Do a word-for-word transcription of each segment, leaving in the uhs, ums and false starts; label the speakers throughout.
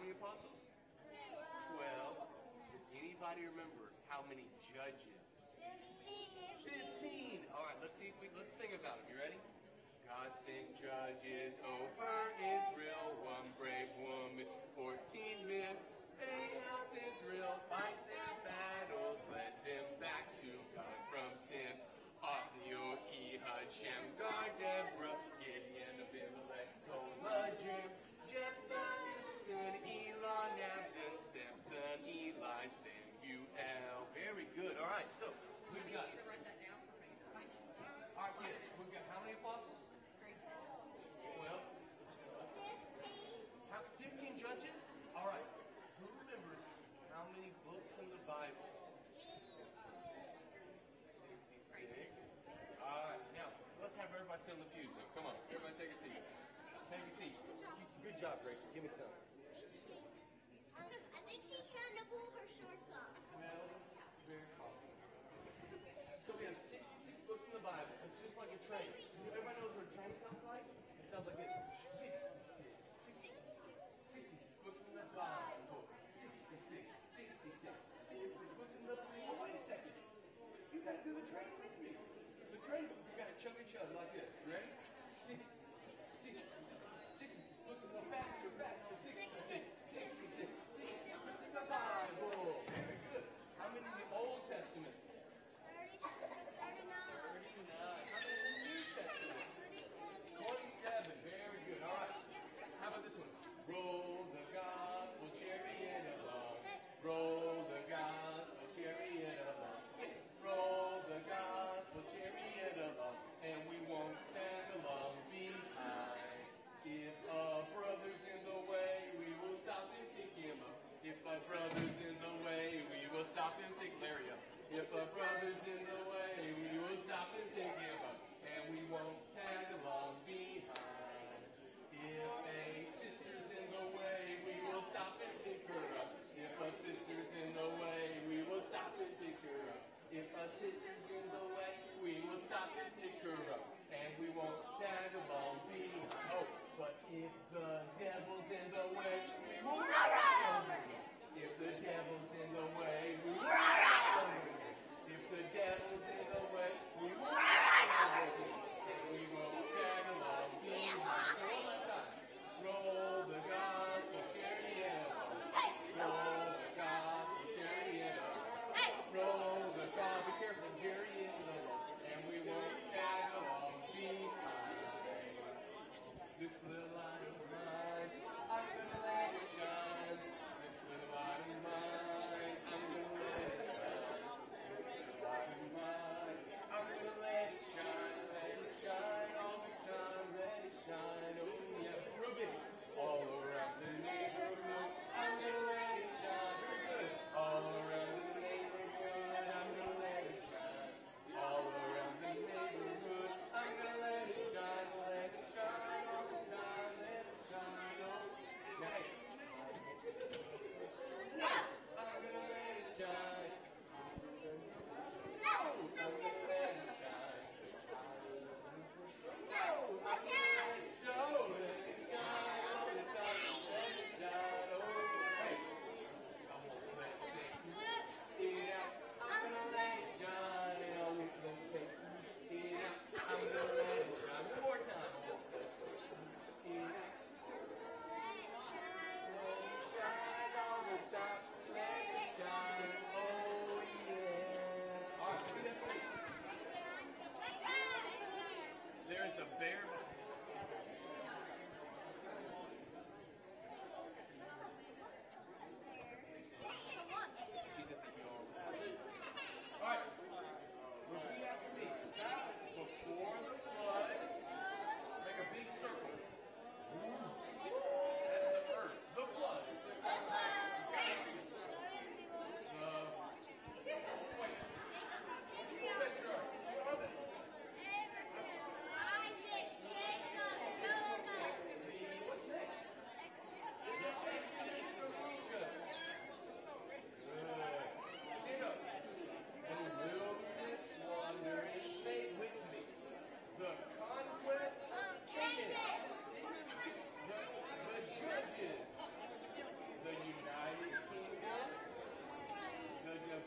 Speaker 1: many apostles? Twelve. Does anybody remember how many judges? Fifteen. All right, let's see if we let's sing about them. You ready? God sent judges over Israel, one brave woman, fourteen men. They helped Israel fight their battles, led them back to God from sin. Othniel, Ehud, Shamgar, Deborah, Gideon, Abimelech, Tola, Jim, Jephthah, Gibson, Elon, Abdon, Samson, Eli, Samuel. Very good. All right, so we've got. All right, yes, we've got how many apostles? Twelve. How, Fifteen judges? All right. Who remembers how many books in the Bible? Sixty-six. All right. Now let's have everybody sit on the pews. Now, come on. Everybody, take a seat. Take a seat. Good job, Gracie. Give me some.
Speaker 2: Um, I think she's trying to pull her shorts off.
Speaker 1: Well, very possible. So we have sixty-six books in the Bible. It's just like a train. Everybody knows what a train sounds like? It sounds like this. sixty-six, sixty-six, sixty-six books in the Bible. sixty-six, sixty-six, sixty-six books in the Bible. Oh, wait a second. You got to do the train with me. The train, you got to chug each other like this. You ready? sixty-six, sixty-six, sixty-six books in the faster, faster. sixty-six, sixty-six, sixty-six books in the Bible. Very good. How many in the Old Testament?
Speaker 2: thirty-nine.
Speaker 1: thirty-nine. How many in the New Testament? twenty-seven. Very good. All right. How about this one? Roll the gospel chariot along. Roll the gospel chariot along. Roll the gospel chariot along. And we won't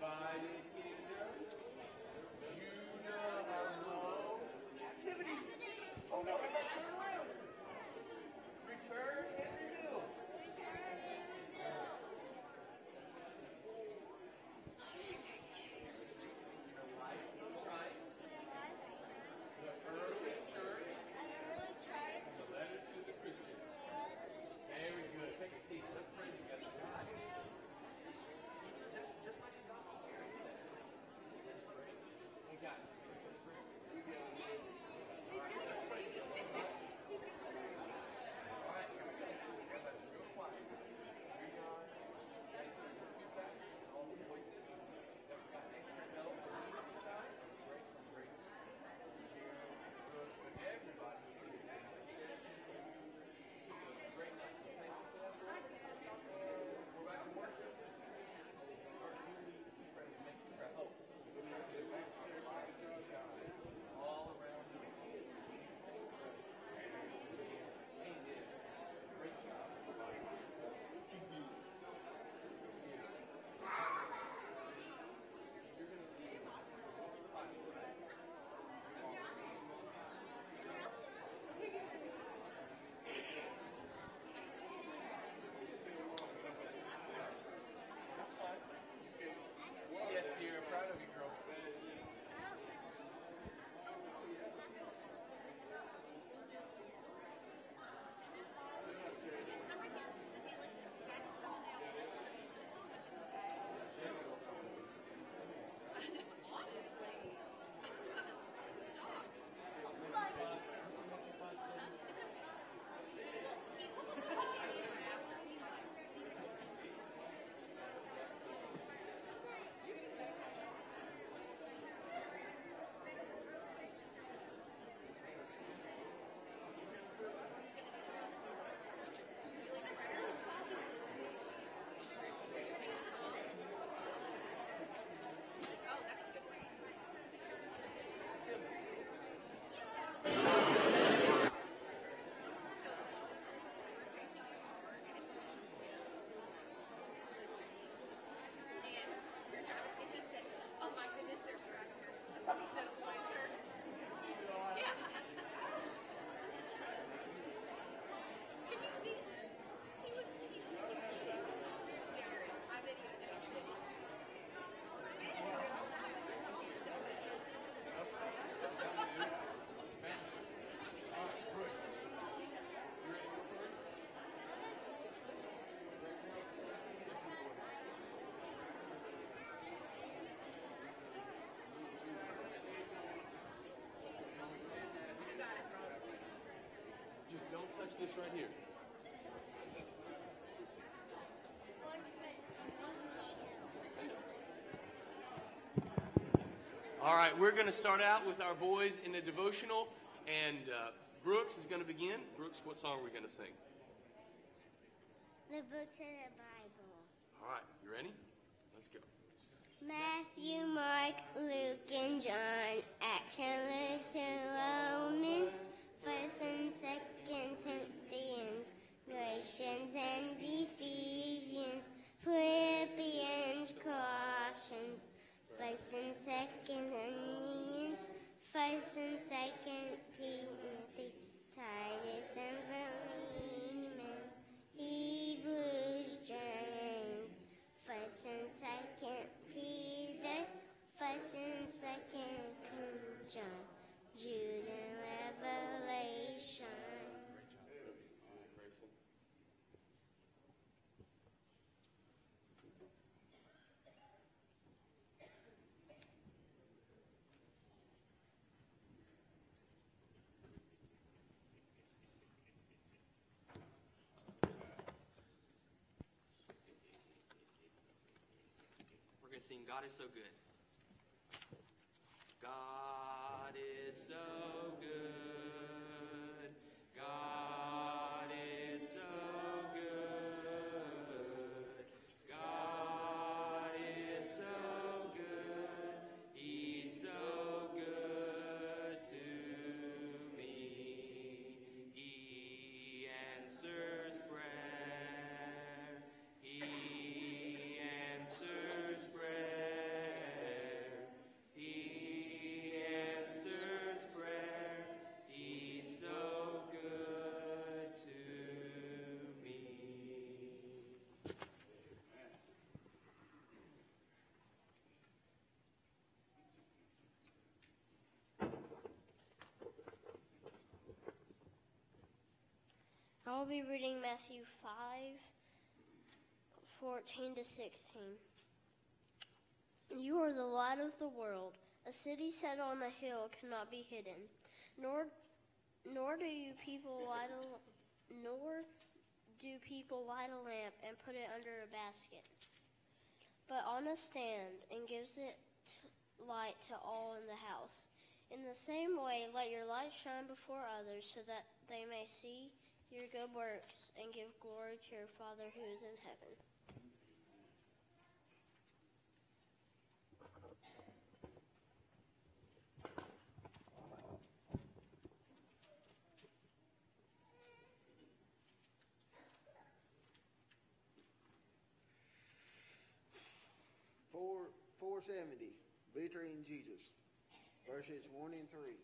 Speaker 1: Divided kingdom. Judah alone. Activity. Oh no, everybody turn around. Return and renew. The life of Christ. The early church. The letters to the Christians. Very good. Take a seat. Let's pray together. God. Just, just like the gospel charity. Let's pray. Hey guys, we get on the All right, let's pray together. All right. All right, here we go. Everybody, real quiet. We are thankful for you guys and all the voices that we got extra help tonight. I'm grateful for Grayson, Jerry, Brooks, but everybody who's here tonight. Like Sarah, took a great night. So thank you for that, Lord. We're back to worship. Start newly pray, make prayer hope. We're going to get back to the light of God all around the world. Hey, Nick. Great job. Keep doing it. You're going to do five, right? That's fine. Yes, Sierra, proud of you, girl. Just don't touch this right here. All right, we're going to start out with our boys in the devotional, and uh, Brooks is going to begin. Brooks, what song are we going to sing?
Speaker 2: The books of the Bible.
Speaker 1: All right, you ready? Let's go.
Speaker 2: Matthew, Mark, Luke, and John, Acts, and Romans, First and Second Corinthians, Galatians and Ephesians, Philippians, Colossians, First and Second Onions, First and Second Timothy, Titus and Philemon, Hebrews, James, First and Second Peter, First and Second John, Jude and Revelation.
Speaker 1: Grayson. We're going to sing God is so good. God is so good. God is so good. God is so good. He's so good to me. He answers prayer. He answers prayer.
Speaker 3: I'll be reading Matthew five, fourteen to sixteen. You are the light of the world. A city set on a hill cannot be hidden, nor nor do you people light a nor do people light a lamp and put it under a basket, but on a stand, and gives it light to all in the house. In the same way, let your light shine before others, so that they may see your good works and give glory to your Father who is in heaven.
Speaker 4: Four four seventy, Victory in Jesus, verses one and three.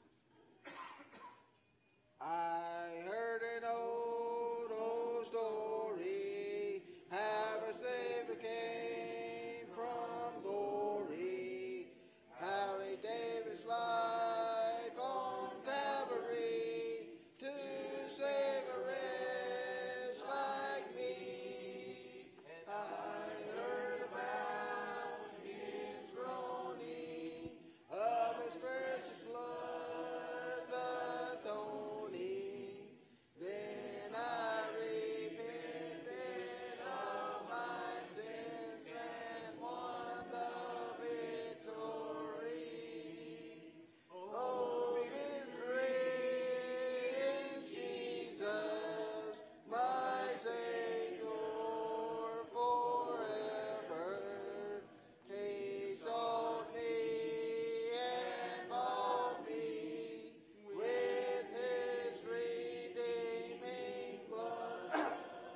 Speaker 4: I heard an old, old story, how a Savior came from glory, how he gave his life on Calvary to save a wretch like me. I heard about his groaning, of his precious blood's atoning. Then I repented of my sins and won the victory. Oh, victory in Jesus, my Savior forever. He sought me and bought me with his redeeming blood.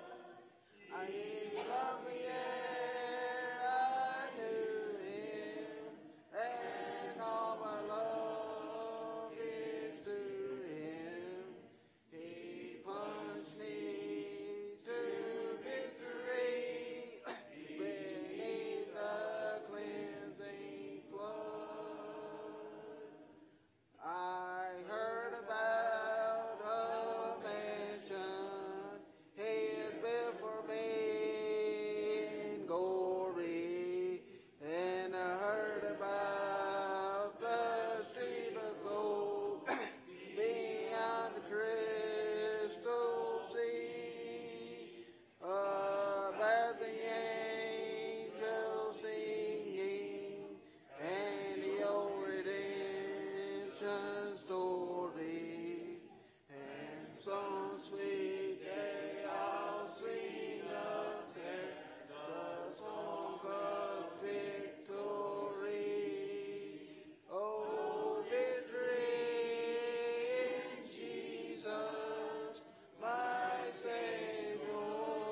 Speaker 4: He loved me ere I knew him, and all my love is to him. He plunged me to victory beneath the cleansing flood. I heard about a mansion he had built for me in glory, and I heard about the street of gold beyond the crystal sea, about the angels singing, and the old redemption story, and some sweet day I'll sing up there the song of victory. Oh, victory in Jesus, my Savior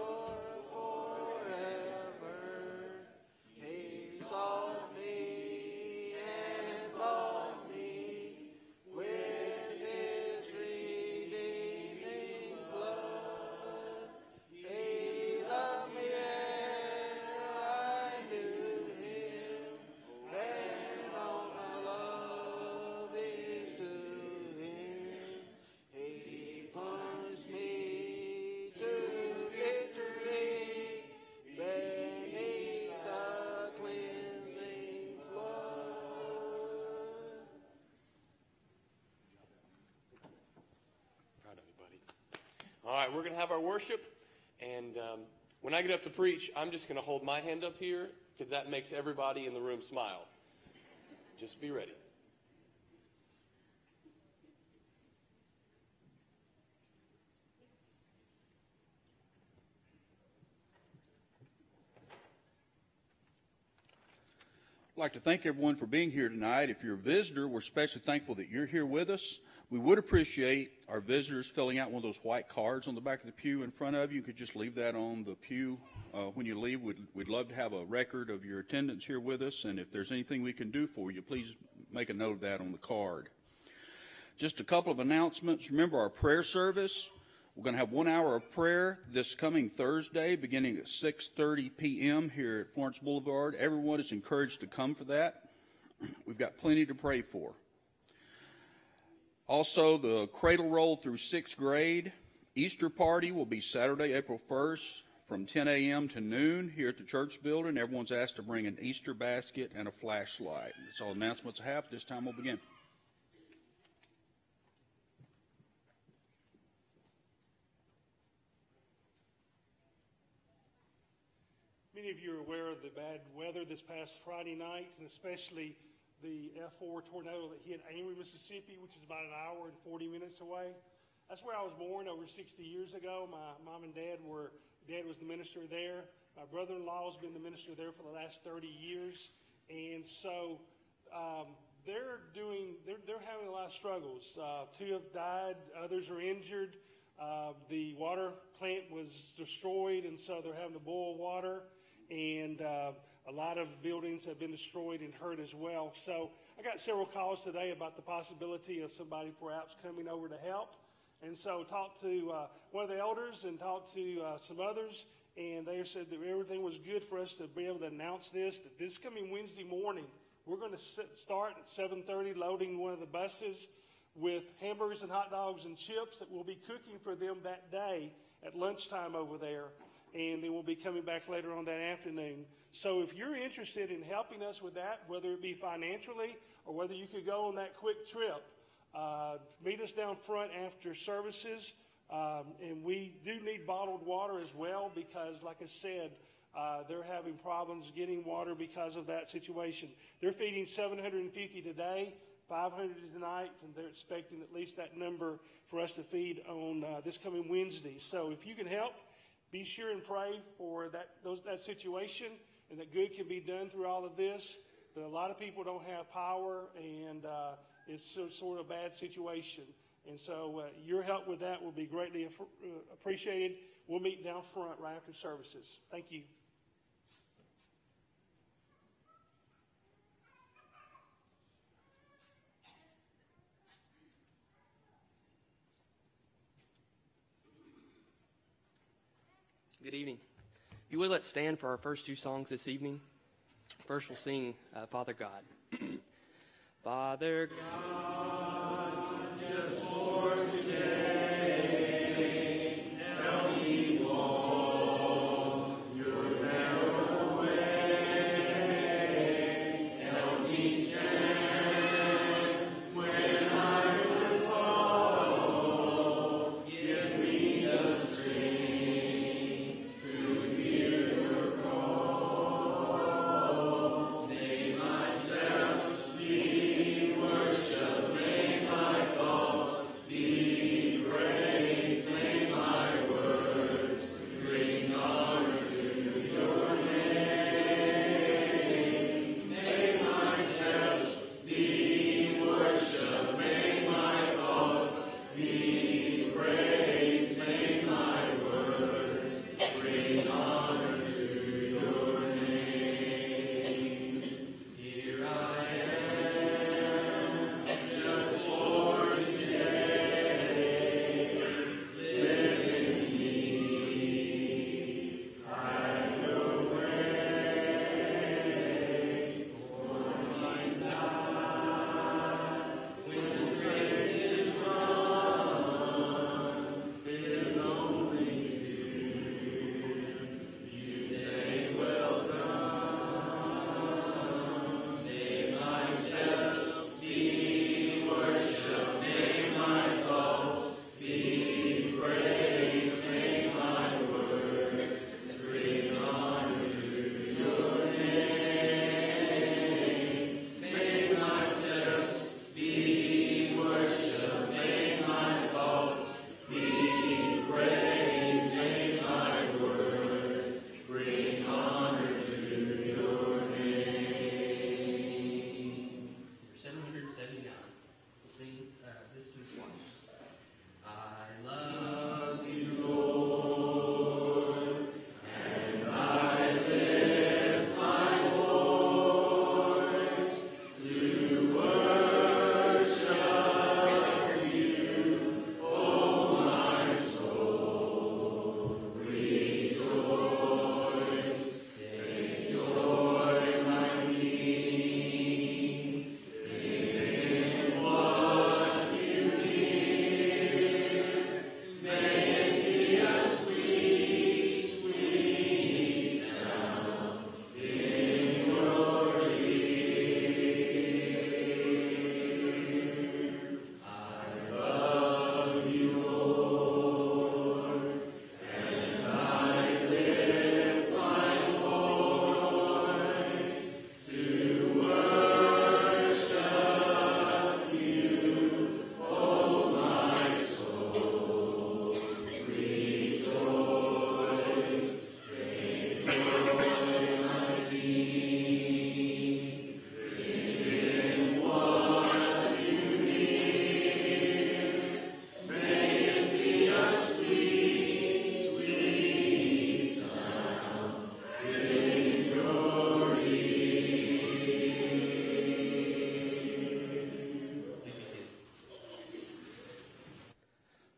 Speaker 4: forever. He sought me and bought me with his redeeming blood. He loved me ere I knew him, and all my love is to him. He plunged me to victory beneath the cleansing flood.
Speaker 1: Proud of you, buddy. All right, we're going to have our worship. And um, when I get up to preach, I'm just going to hold my hand up here because that makes everybody in the room smile. Just be ready.
Speaker 5: I'd like to thank everyone for being here tonight. If you're a visitor, we're especially thankful that you're here with us. We would appreciate our visitors filling out one of those white cards on the back of the pew in front of you. You could just leave that on the pew uh, when you leave. We'd, we'd love to have a record of your attendance here with us, and if there's anything we can do for you, please make a note of that on the card. Just a couple of announcements. Remember our prayer service. We're going to have one hour of prayer this coming Thursday, beginning at six thirty p.m. here at Florence Boulevard. Everyone is encouraged to come for that. We've got plenty to pray for. Also, the cradle roll through sixth grade Easter party will be Saturday, April first from ten a.m. to noon here at the church building. Everyone's asked to bring an Easter basket and a flashlight. That's all announcements I have. This time we'll begin.
Speaker 6: Many of you are aware of the bad weather this past Friday night, and especially the F four tornado that hit Amory, Mississippi, which is about an hour and forty minutes away. That's where I was born over sixty years ago. My mom and dad were, dad was the minister there. My brother-in-law has been the minister there for the last thirty years. And so um, they're doing, they're, they're having a lot of struggles. Uh, two have died, others are injured. Uh, the water plant was destroyed, and so they're having to boil water. And uh, a lot of buildings have been destroyed and hurt as well. So I got several calls today about the possibility of somebody perhaps coming over to help. And so talked to uh, one of the elders and talked to uh, some others, and they said that everything was good for us to be able to announce this, that this coming Wednesday morning, we're going to start at seven thirty loading one of the buses with hamburgers and hot dogs and chips that we'll be cooking for them that day at lunchtime over there. And then we'll be coming back later on that afternoon. So if you're interested in helping us with that, whether it be financially or whether you could go on that quick trip, uh, meet us down front after services. Um, and we do need bottled water as well because, like I said, uh, they're having problems getting water because of that situation. They're feeding seven hundred fifty today, five hundred tonight, and they're expecting at least that number for us to feed on uh, this coming Wednesday. So if you can help, be sure and pray for that those, that situation and that good can be done through all of this. But a lot of people don't have power, and uh, it's so, sort of a bad situation. And so uh, your help with that will be greatly uh, appreciated. We'll meet down front right after services. Thank you.
Speaker 7: Good evening. If you would, let's stand for our first two songs this evening. First, we'll sing uh, Father God. Father God, just for today, help me walk your narrow way. Help me stand when I would fall. Give me the strength to hear your call. May my steps be worship, may my thoughts be praise.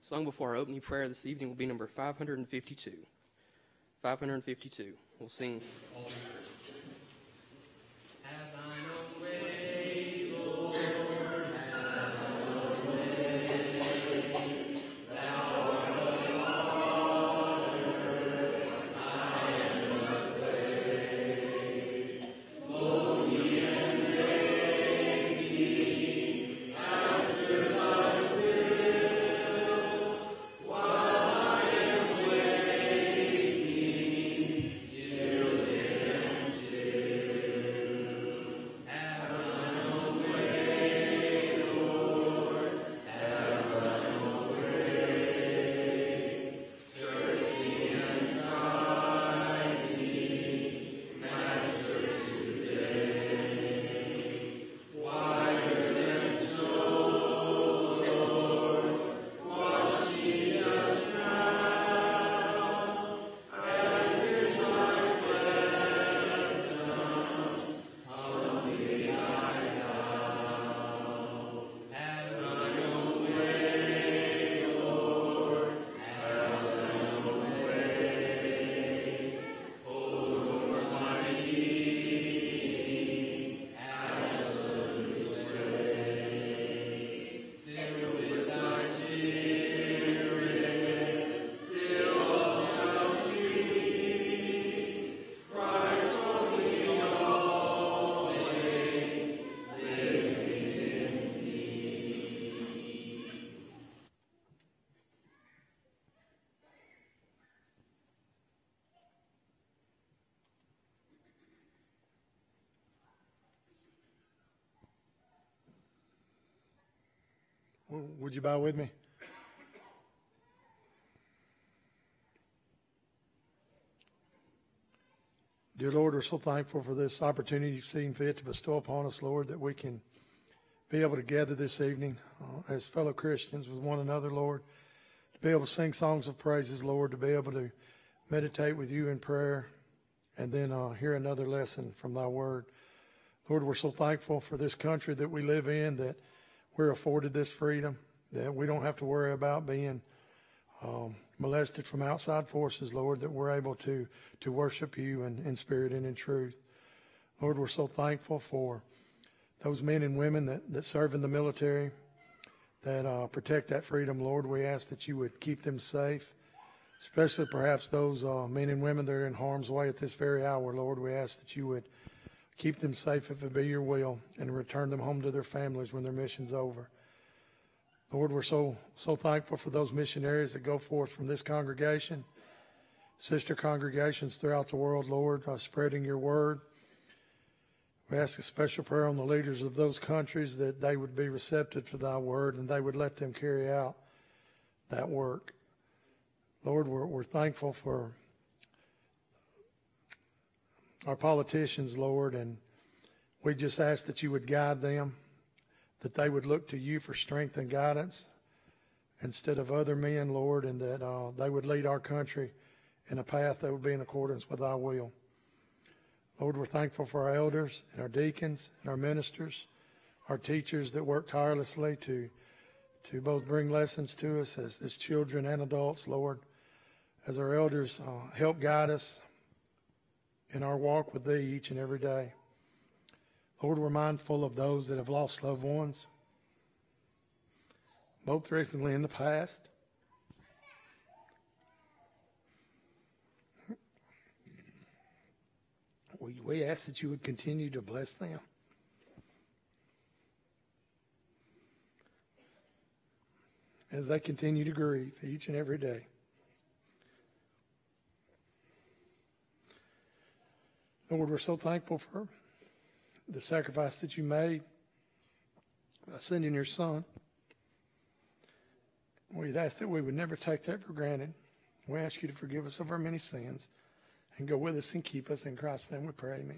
Speaker 7: Sung before our opening prayer this evening will be number five hundred fifty-two. five hundred fifty-two. We'll sing all three verses. Have thine own way, Lord, have thine own way. Thou art the Father, I am the clay. Mold me and make me after thy will, while I am waiting, yielded and still. Have thine own way, Lord, have thine own way. Search me and try me, Master, today. Whiter than snow, Lord, wash me just now, as in thy presence humbly I bow. Have thine own way, Lord, have thine own way. Over my being, absolute sway. Fill with thy Spirit, till all shall see Christ only always living in me.
Speaker 8: W- Would you bow with me? Dear Lord, we're so thankful for this opportunity you've seen fit to bestow upon us, Lord, that we can be able to gather this evening uh, as fellow Christians with one another, Lord, to be able to sing songs of praises, Lord, to be able to meditate with you in prayer, and then uh, hear another lesson from thy word. Lord, we're so thankful for this country that we live in, that we're afforded this freedom, that we don't have to worry about being um, molested from outside forces, Lord, that we're able to, to worship you in, in spirit and in truth. Lord, we're so thankful for those men and women that, that serve in the military, that uh, protect that freedom, Lord. We ask that you would keep them safe, especially perhaps those uh, men and women that are in harm's way at this very hour, Lord. We ask that you would keep them safe if it be your will, and return them home to their families when their mission's over. Lord, we're so so thankful for those missionaries that go forth from this congregation, sister congregations throughout the world, Lord, uh, spreading your word. We ask a special prayer on the leaders of those countries, that they would be receptive to thy word and they would let them carry out that work. Lord, we're, we're thankful for our politicians, Lord, and we just ask that you would guide them, that they would look to you for strength and guidance instead of other men, Lord, and that uh, they would lead our country in a path that would be in accordance with thy will. Lord, we're thankful for our elders and our deacons and our ministers, our teachers that work tirelessly to to both bring lessons to us as, as children and adults, Lord, as our elders uh, help guide us in our walk with thee each and every day. Lord, we're mindful of those that have lost loved ones, both recently and in the past. We, we ask that you would continue to bless them. As they continue to grieve each and every day. Lord, we're so thankful for the sacrifice that you made by sending your Son. We'd ask that we would never take that for granted. We ask you to forgive us of our many sins and go with us and keep us. In Christ's name we pray, amen.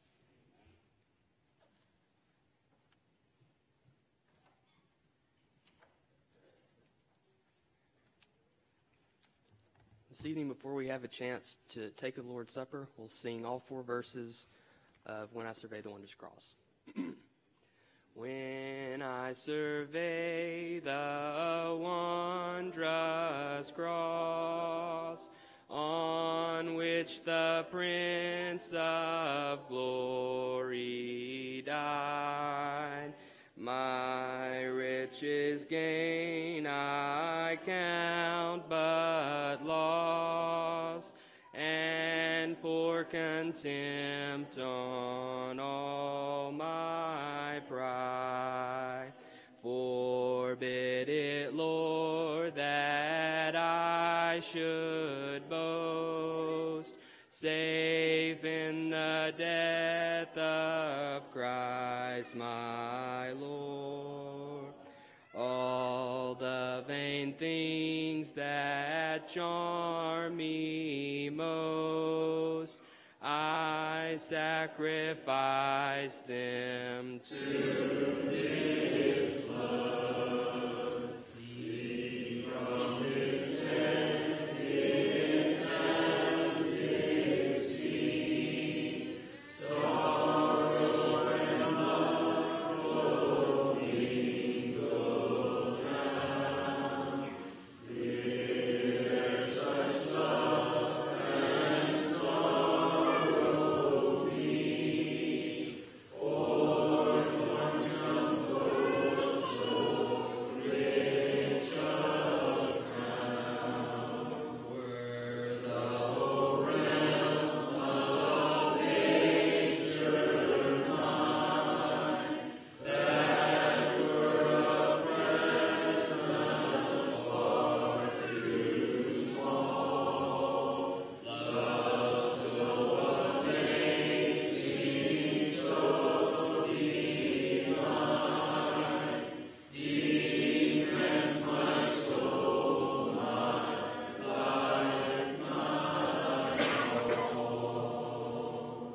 Speaker 7: This evening, before we have a chance to take the Lord's Supper, we'll sing all four verses of When I Survey the Wondrous Cross. When I survey the wondrous cross on which the Prince of Glory died, my riches gain I count but loss, and pour contempt on all my pride. Forbid it, Lord, that I should boast, save in the death of Christ my Lord. All the vain things that charm me most, I sacrifice them to His love. See from His head, His hands, His feet, sorrow and love flow mingled down. Is there such love and sorrow be? Or thorns from both so rich a crown? Were the whole realm of nature mine, that were a present far too small. Love so amazing, so divine, demands my soul, my life, my all.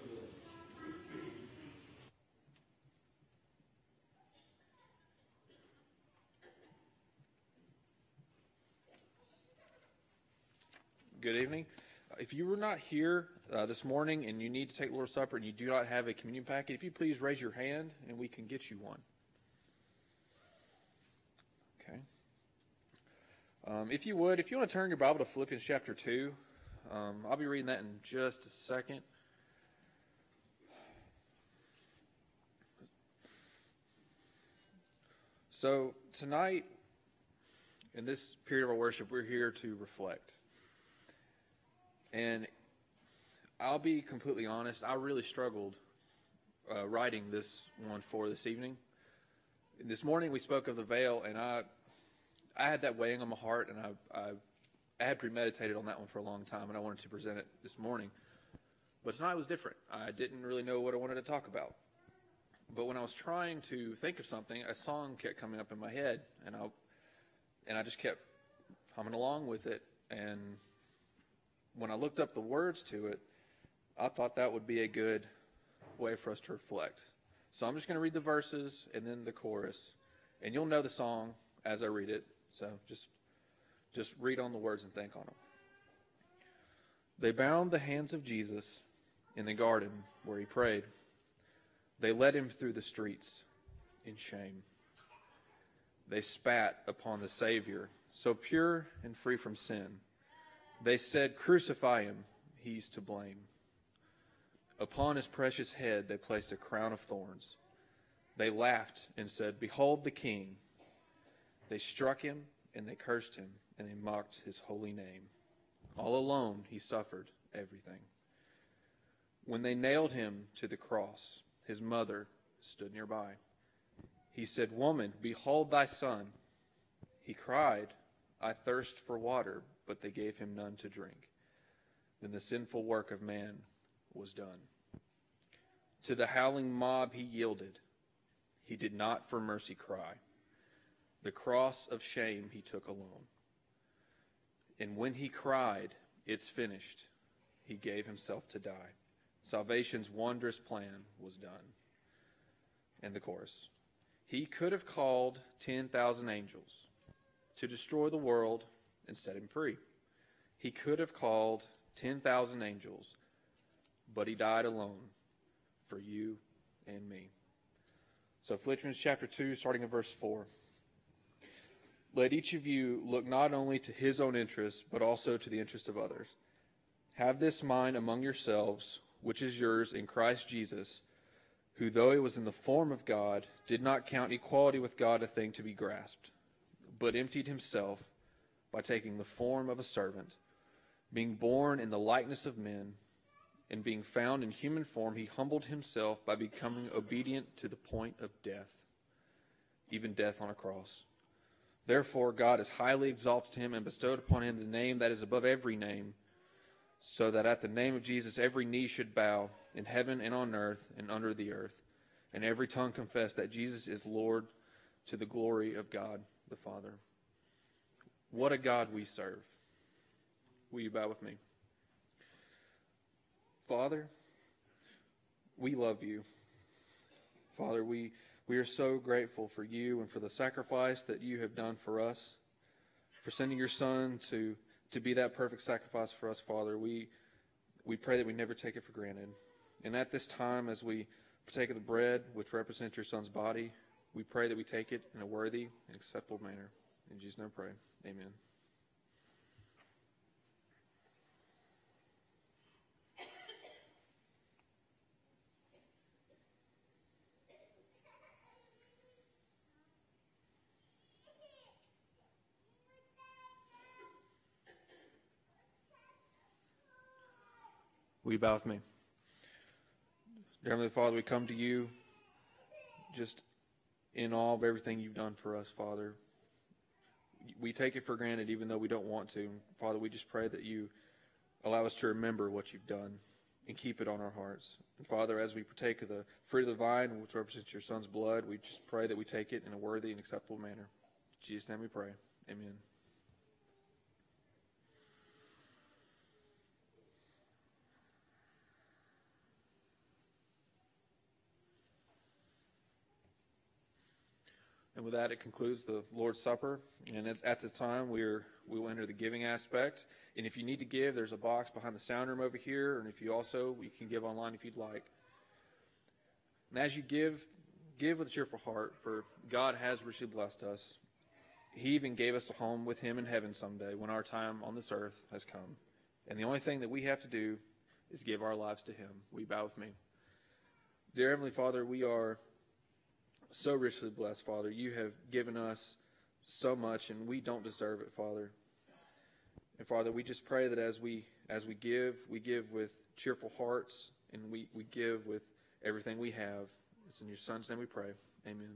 Speaker 9: Good evening. Uh, If you were not here uh, this morning and you need to take Lord's Supper and you do not have a communion packet, if you please raise your hand and we can get you one. Okay. Um, if you would, if you want to turn your Bible to Philippians chapter two, um, I'll be reading that in just a second. So tonight, in this period of our worship, we're here to reflect. And I'll be completely honest, I really struggled uh, writing this one for this evening. This morning we spoke of the veil, and I I had that weighing on my heart, and I, I, I had premeditated on that one for a long time, and I wanted to present it this morning. But tonight was different. I didn't really know what I wanted to talk about. But when I was trying to think of something, a song kept coming up in my head, and I and I just kept humming along with it. And when I looked up the words to it, I thought that would be a good way for us to reflect. So I'm just going to read the verses and then the chorus, and you'll know the song as I read it. So just just read on the words and think on them. They bound the hands of Jesus in the garden where he prayed. They led him through the streets in shame. They spat upon the Savior, so pure and free from sin. They said, "Crucify him, he's to blame." Upon his precious head they placed a crown of thorns. They laughed and said, "Behold the King." They struck him and they cursed him and they mocked his holy name. All alone he suffered everything. When they nailed him to the cross, his mother stood nearby. He said, "Woman, behold thy son." He cried, "I thirst for water," but they gave him none to drink. Then the sinful work of man was done. To the howling mob he yielded. He did not for mercy cry. The cross of shame he took alone. And when he cried, "It's finished," he gave himself to die. Salvation's wondrous plan was done. And the chorus. He could have called ten thousand angels to destroy the world and set him free. He could have called ten thousand angels, but he died alone for you and me. So Philippians chapter two, starting in verse four. Let each of you look not only to his own interests, but also to the interests of others. Have this mind among yourselves, which is yours in Christ Jesus, who, though he was in the form of God, did not count equality with God a thing to be grasped, but emptied himself by taking the form of a servant, being born in the likeness of men, and being found in human form, he humbled himself by becoming obedient to the point of death, even death on a cross. Therefore God has highly exalted him and bestowed upon him the name that is above every name, so that at the name of Jesus every knee should bow, in heaven and on earth and under the earth, and every tongue confess that Jesus is Lord, to the glory of God the Father. What a God we serve. Will you bow with me? Father, we love you. Father, we, we are so grateful for you and for the sacrifice that you have done for us, for sending your Son to, to be that perfect sacrifice for us, Father. We, we pray that we never take it for granted. And at this time, as we partake of the bread, which represents your Son's body, we pray that we take it in a worthy and acceptable manner. In Jesus' name I pray. Amen. Will you bow with me? Dear Heavenly Father, we come to you just in awe of everything you've done for us, Father. We take it for granted even though we don't want to. Father, we just pray that you allow us to remember what you've done and keep it on our hearts. And Father, as we partake of the fruit of the vine, which represents your Son's blood, we just pray that we take it in a worthy and acceptable manner. In Jesus' name we pray. Amen. And with that, it concludes the Lord's Supper. And it's, at the time, we're, we will enter the giving aspect. And if you need to give, there's a box behind the sound room over here. And if you also, you can give online if you'd like. And as you give, give with a cheerful heart, for God has richly blessed us. He even gave us a home with him in heaven someday when our time on this earth has come. And the only thing that we have to do is give our lives to him. Will you bow with me? Dear Heavenly Father, we are so richly blessed, Father. You have given us so much, and we don't deserve it, Father. And Father, we just pray that as we as we give, we give with cheerful hearts, and we, we give with everything we have. It's in your Son's name we pray. Amen.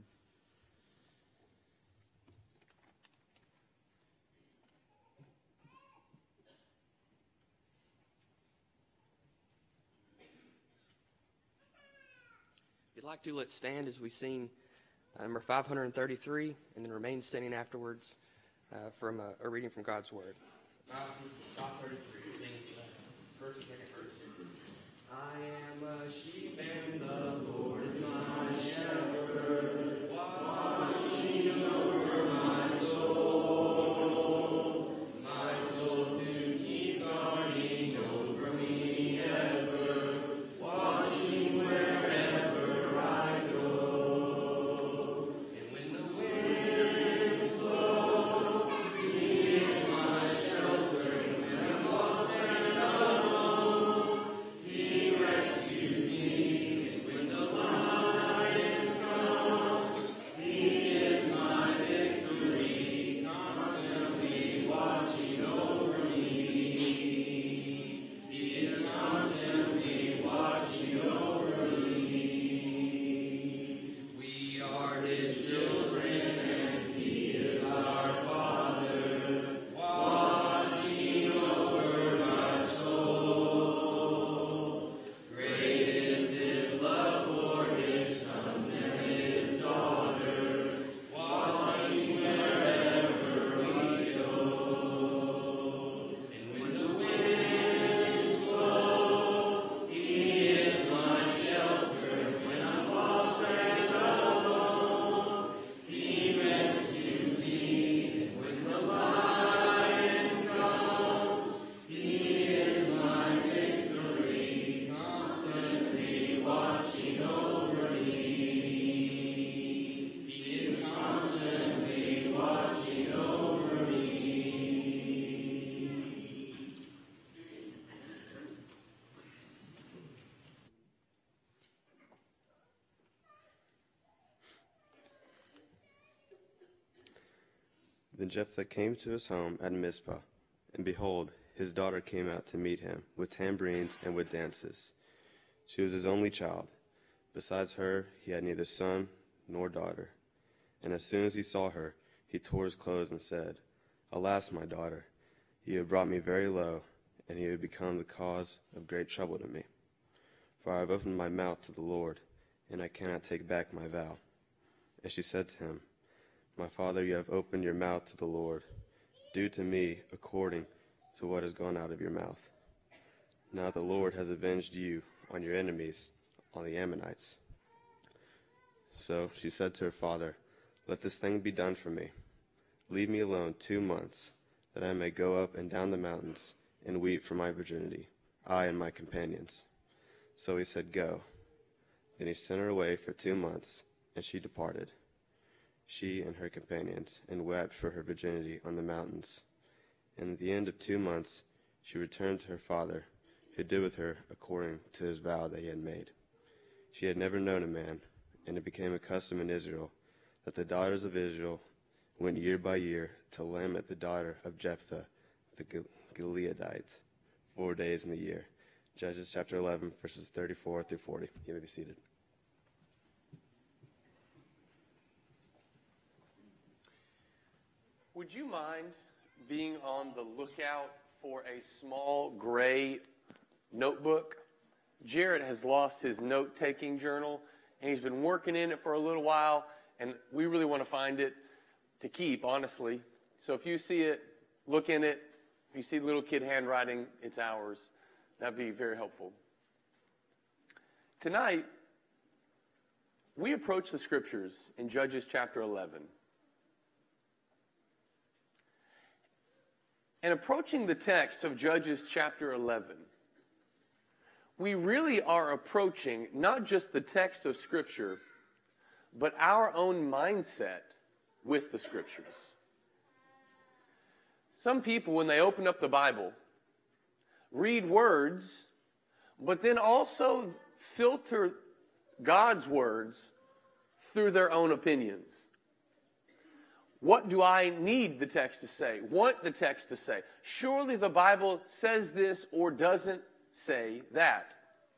Speaker 7: If you'd like to, let's stand as we sing uh, number five hundred thirty-three, and then remain standing afterwards uh, from a, a reading from God's Word. five thirty-three, sing uh, first and second verse. I am a sheep and the Lord is my shepherd, watching over my soul, my soul to keep guarding over me ever, watching wherever I go. And when the winds blow, He is my shelter. When I'm lost and alone, He rescues me. And when the
Speaker 10: Then Jephthah came to his home at Mizpah, and behold, his daughter came out to meet him, with tambourines and with dances. She was his only child. Besides her, he had neither son nor daughter. And as soon as he saw her, he tore his clothes and said, Alas, my daughter, you have brought me very low, and you have become the cause of great trouble to me. For I have opened my mouth to the Lord, and I cannot take back my vow. And she said to him, My father, you have opened your mouth to the Lord. Do to me according to what has gone out of your mouth. Now the Lord has avenged you on your enemies, on the Ammonites. So she said to her father, Let this thing be done for me. Leave me alone two months, that I may go up and down the mountains and weep for my virginity, I and my companions. So he said, Go. Then he sent her away for two months, and she departed, she and her companions, and wept for her virginity on the mountains. And at the end of two months she returned to her father, who did with her according to his vow that he had made. She had never known a man, and it became a custom in Israel that the daughters of Israel went year by year to lament the daughter of Jephthah the Gileadite four days in the year. Judges chapter eleven, verses thirty-four through forty. You may be seated.
Speaker 11: Would you mind being on the lookout for a small gray notebook? Jared has lost his note-taking journal, and he's been working in it for a little while, and we really want to find it to keep, honestly. So if you see it, look in it. If you see little kid handwriting, it's ours. That'd be very helpful. Tonight, we approach the scriptures in Judges chapter eleven. And approaching the text of Judges chapter eleven, we really are approaching not just the text of Scripture, but our own mindset with the Scriptures. Some people, when they open up the Bible, read words, but then also filter God's words through their own opinions. What do I need the text to say? Want the text to say? Surely the Bible says this or doesn't say that.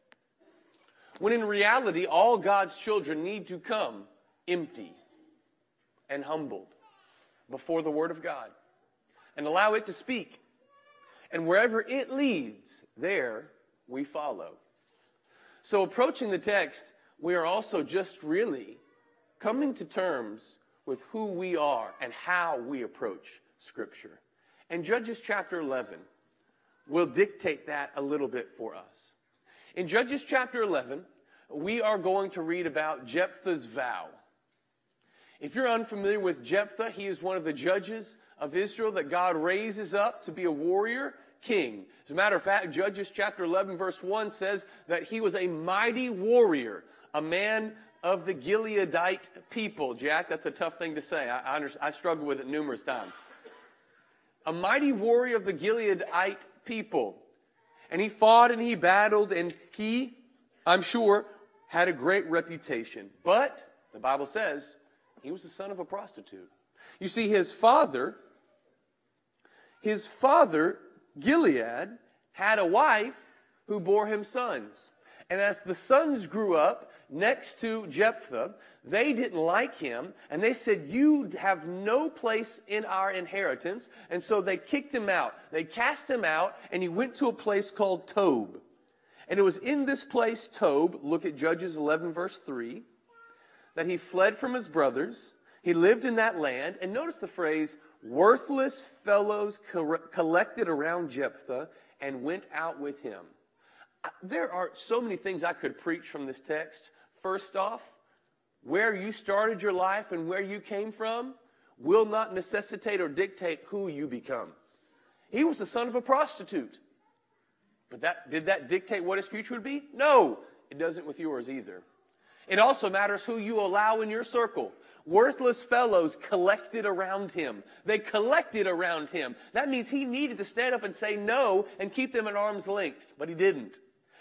Speaker 11: When in reality, all God's children need to come empty and humbled before the Word of God and allow it to speak. And wherever it leads, there we follow. So approaching the text, we are also just really coming to terms with who we are and how we approach Scripture. And Judges chapter eleven will dictate that a little bit for us. In Judges chapter eleven, we are going to read about Jephthah's vow. If you're unfamiliar with Jephthah, he is one of the judges of Israel that God raises up to be a warrior king. As a matter of fact, Judges chapter eleven verse one says that he was a mighty warrior, a man of the Gileadite people. Jack, that's a tough thing to say. I, I, under, I struggle with it numerous times. A mighty warrior of the Gileadite people. And he fought and he battled and he, I'm sure, had a great reputation. But, the Bible says, he was the son of a prostitute. You see, his father, his father, Gilead, had a wife who bore him sons. And as the sons grew up next to Jephthah, they didn't like him, and they said, you have no place in our inheritance. And so they kicked him out. They cast him out, and he went to a place called Tob. And it was in this place, Tob, look at Judges eleven verse three, that he fled from his brothers. He lived in that land. And notice the phrase, worthless fellows collected around Jephthah and went out with him. There are so many things I could preach from this text. First off, where you started your life and where you came from will not necessitate or dictate who you become. He was the son of a prostitute. But that, did that dictate what his future would be? No, it doesn't with yours either. It also matters who you allow in your circle. Worthless fellows collected around him. They collected around him. That means he needed to stand up and say no and keep them at arm's length, but he didn't.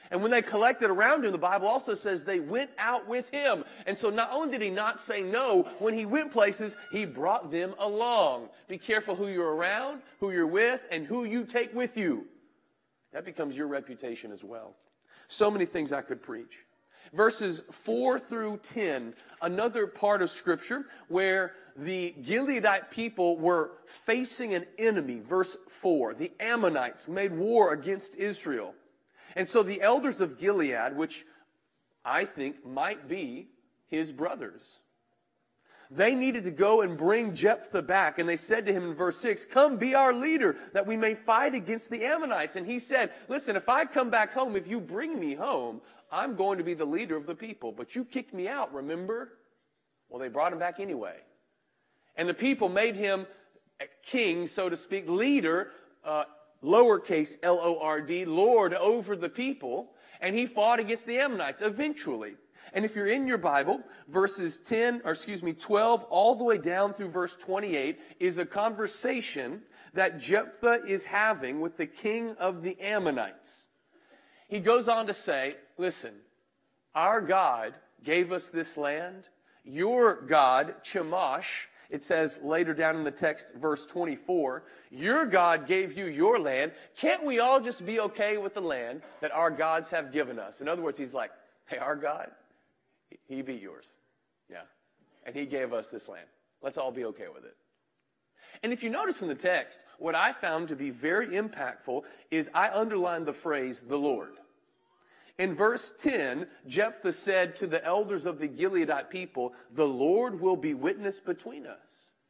Speaker 11: And when they collected around him, the Bible also says they went out with him. And so not only did he not say no, when he went places, he brought them along. Be careful who you're around, who you're with, and who you take with you. That becomes your reputation as well. So many things I could preach. Verses four through ten, another part of Scripture where the Gileadite people were facing an enemy. Verse four, the Ammonites made war against Israel. And so the elders of Gilead, which I think might be his brothers, they needed to go and bring Jephthah back. And they said to him in verse six, come be our leader that we may fight against the Ammonites. And he said, listen, if I come back home, if you bring me home, I'm going to be the leader of the people. But you kicked me out, remember? Well, they brought him back anyway. And the people made him a king, so to speak, leader, uh, lowercase L O R D, Lord over the people. And he fought against the Ammonites eventually. And if you're in your Bible, verses ten, or excuse me, twelve, all the way down through verse twenty-eight is a conversation that Jephthah is having with the king of the Ammonites. He goes on to say, listen, our God gave us this land. Your God, Chemosh, it says later down in the text, verse twenty-four, your God gave you your land. Can't we all just be okay with the land that our gods have given us? In other words, he's like, hey, our God, he beat yours. Yeah. And he gave us this land. Let's all be okay with it. And if you notice in the text, what I found to be very impactful is I underlined the phrase, the Lord. In verse ten, Jephthah said to the elders of the Gileadite people, the Lord will be witness between us.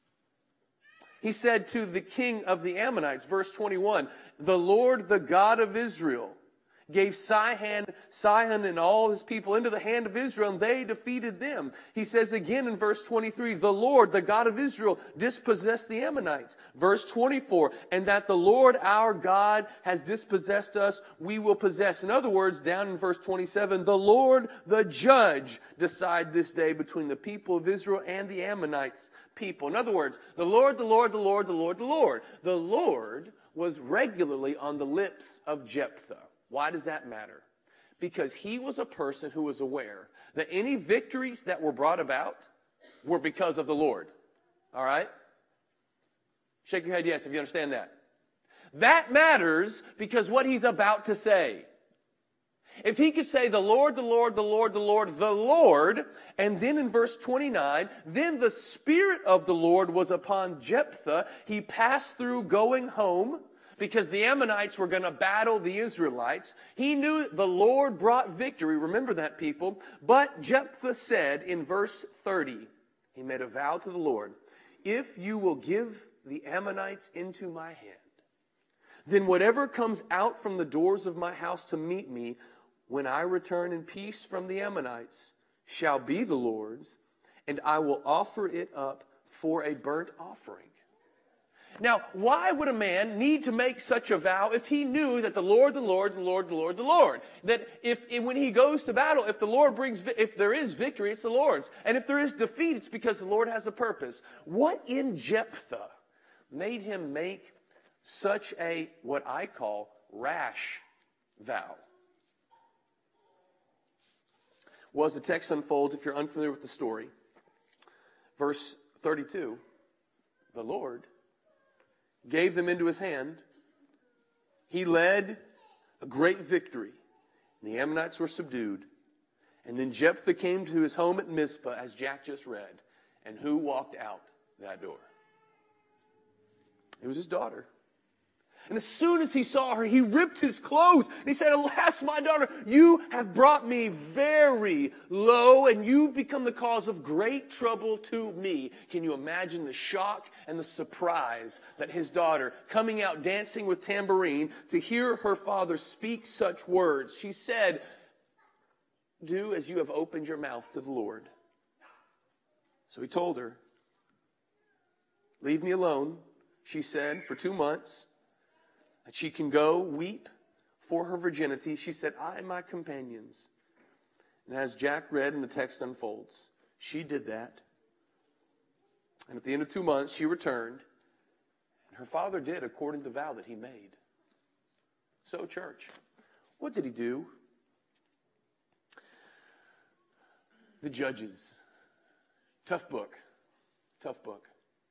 Speaker 11: He said to the king of the Ammonites, verse twenty-one, the Lord, the God of Israel, gave Sihon, Sihon and all his people into the hand of Israel, and they defeated them. He says again in verse twenty-three, the Lord, the God of Israel, dispossessed the Ammonites. Verse twenty-four, and that the Lord our God has dispossessed us, we will possess. In other words, down in verse twenty-seven, the Lord, the judge, decide this day between the people of Israel and the Ammonites people. In other words, the Lord, the Lord, the Lord, the Lord, the Lord. The Lord was regularly on the lips of Jephthah. Why does that matter? Because he was a person who was aware that any victories that were brought about were because of the Lord. All right? Shake your head yes if you understand that. That matters because what he's about to say. If he could say the Lord, the Lord, the Lord, the Lord, the Lord, and then in verse twenty-nine, then the Spirit of the Lord was upon Jephthah. He passed through going home, because the Ammonites were going to battle the Israelites. He knew the Lord brought victory. Remember that, people. But Jephthah said in verse thirty, he made a vow to the Lord, if you will give the Ammonites into my hand, then whatever comes out from the doors of my house to meet me when I return in peace from the Ammonites shall be the Lord's, and I will offer it up for a burnt offering. Now, why would a man need to make such a vow if he knew that the Lord, the Lord, the Lord, the Lord, the Lord, that if, if when he goes to battle, if the Lord brings, if there is victory, it's the Lord's, and if there is defeat, it's because the Lord has a purpose. What in Jephthah made him make such a, what I call, rash vow? Well, as the text unfolds, if you're unfamiliar with the story, verse thirty-two, the Lord gave them into his hand. He led a great victory. And the Ammonites were subdued. And then Jephthah came to his home at Mizpah, as Jack just read. And who walked out that door? It was his daughter. And as soon as he saw her, he ripped his clothes. And he said, alas, my daughter, you have brought me very low, and you've become the cause of great trouble to me. Can you imagine the shock and the surprise that his daughter, coming out dancing with tambourine, to hear her father speak such words? She said, do as you have opened your mouth to the Lord. So he told her, leave me alone, she said, for two months. That she can go weep for her virginity. She said, I and my companions. And as Jack read and the text unfolds, she did that. And at the end of two months, she returned. And her father did according to the vow that he made. So, church, what did he do? The Judges. Tough book. Tough book.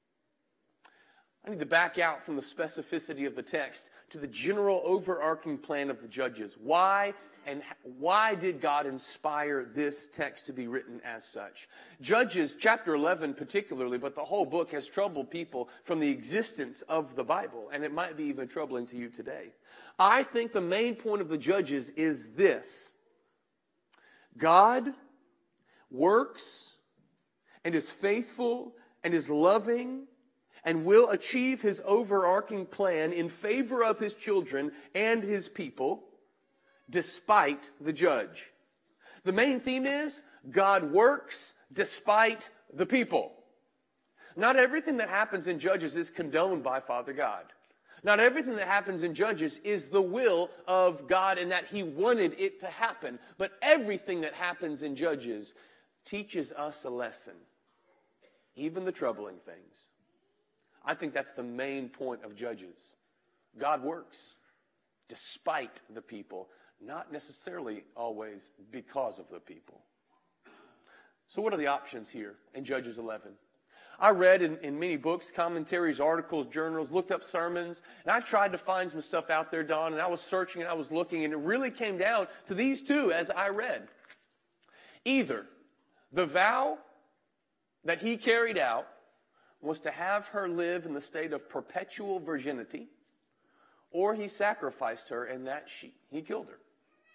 Speaker 11: I need to back out from the specificity of the text to the general overarching plan of the Judges. Why and why did God inspire this text to be written as such? Judges chapter eleven particularly, but the whole book has troubled people from the existence of the Bible, and it might be even troubling to you today. I think the main point of the Judges is this: God works and is faithful and is loving and will achieve his overarching plan in favor of his children and his people, despite the judge. The main theme is God works despite the people. Not everything that happens in Judges is condoned by Father God. Not everything that happens in Judges is the will of God and that he wanted it to happen. But everything that happens in Judges teaches us a lesson, even the troubling things. I think that's the main point of Judges. God works despite the people, not necessarily always because of the people. So what are the options here in Judges eleven? I read in, in many books, commentaries, articles, journals, looked up sermons, and I tried to find some stuff out there, Don, and I was searching and I was looking, and it really came down to these two as I read. Either the vow that he carried out was to have her live in the state of perpetual virginity, or he sacrificed her and that she, he killed her.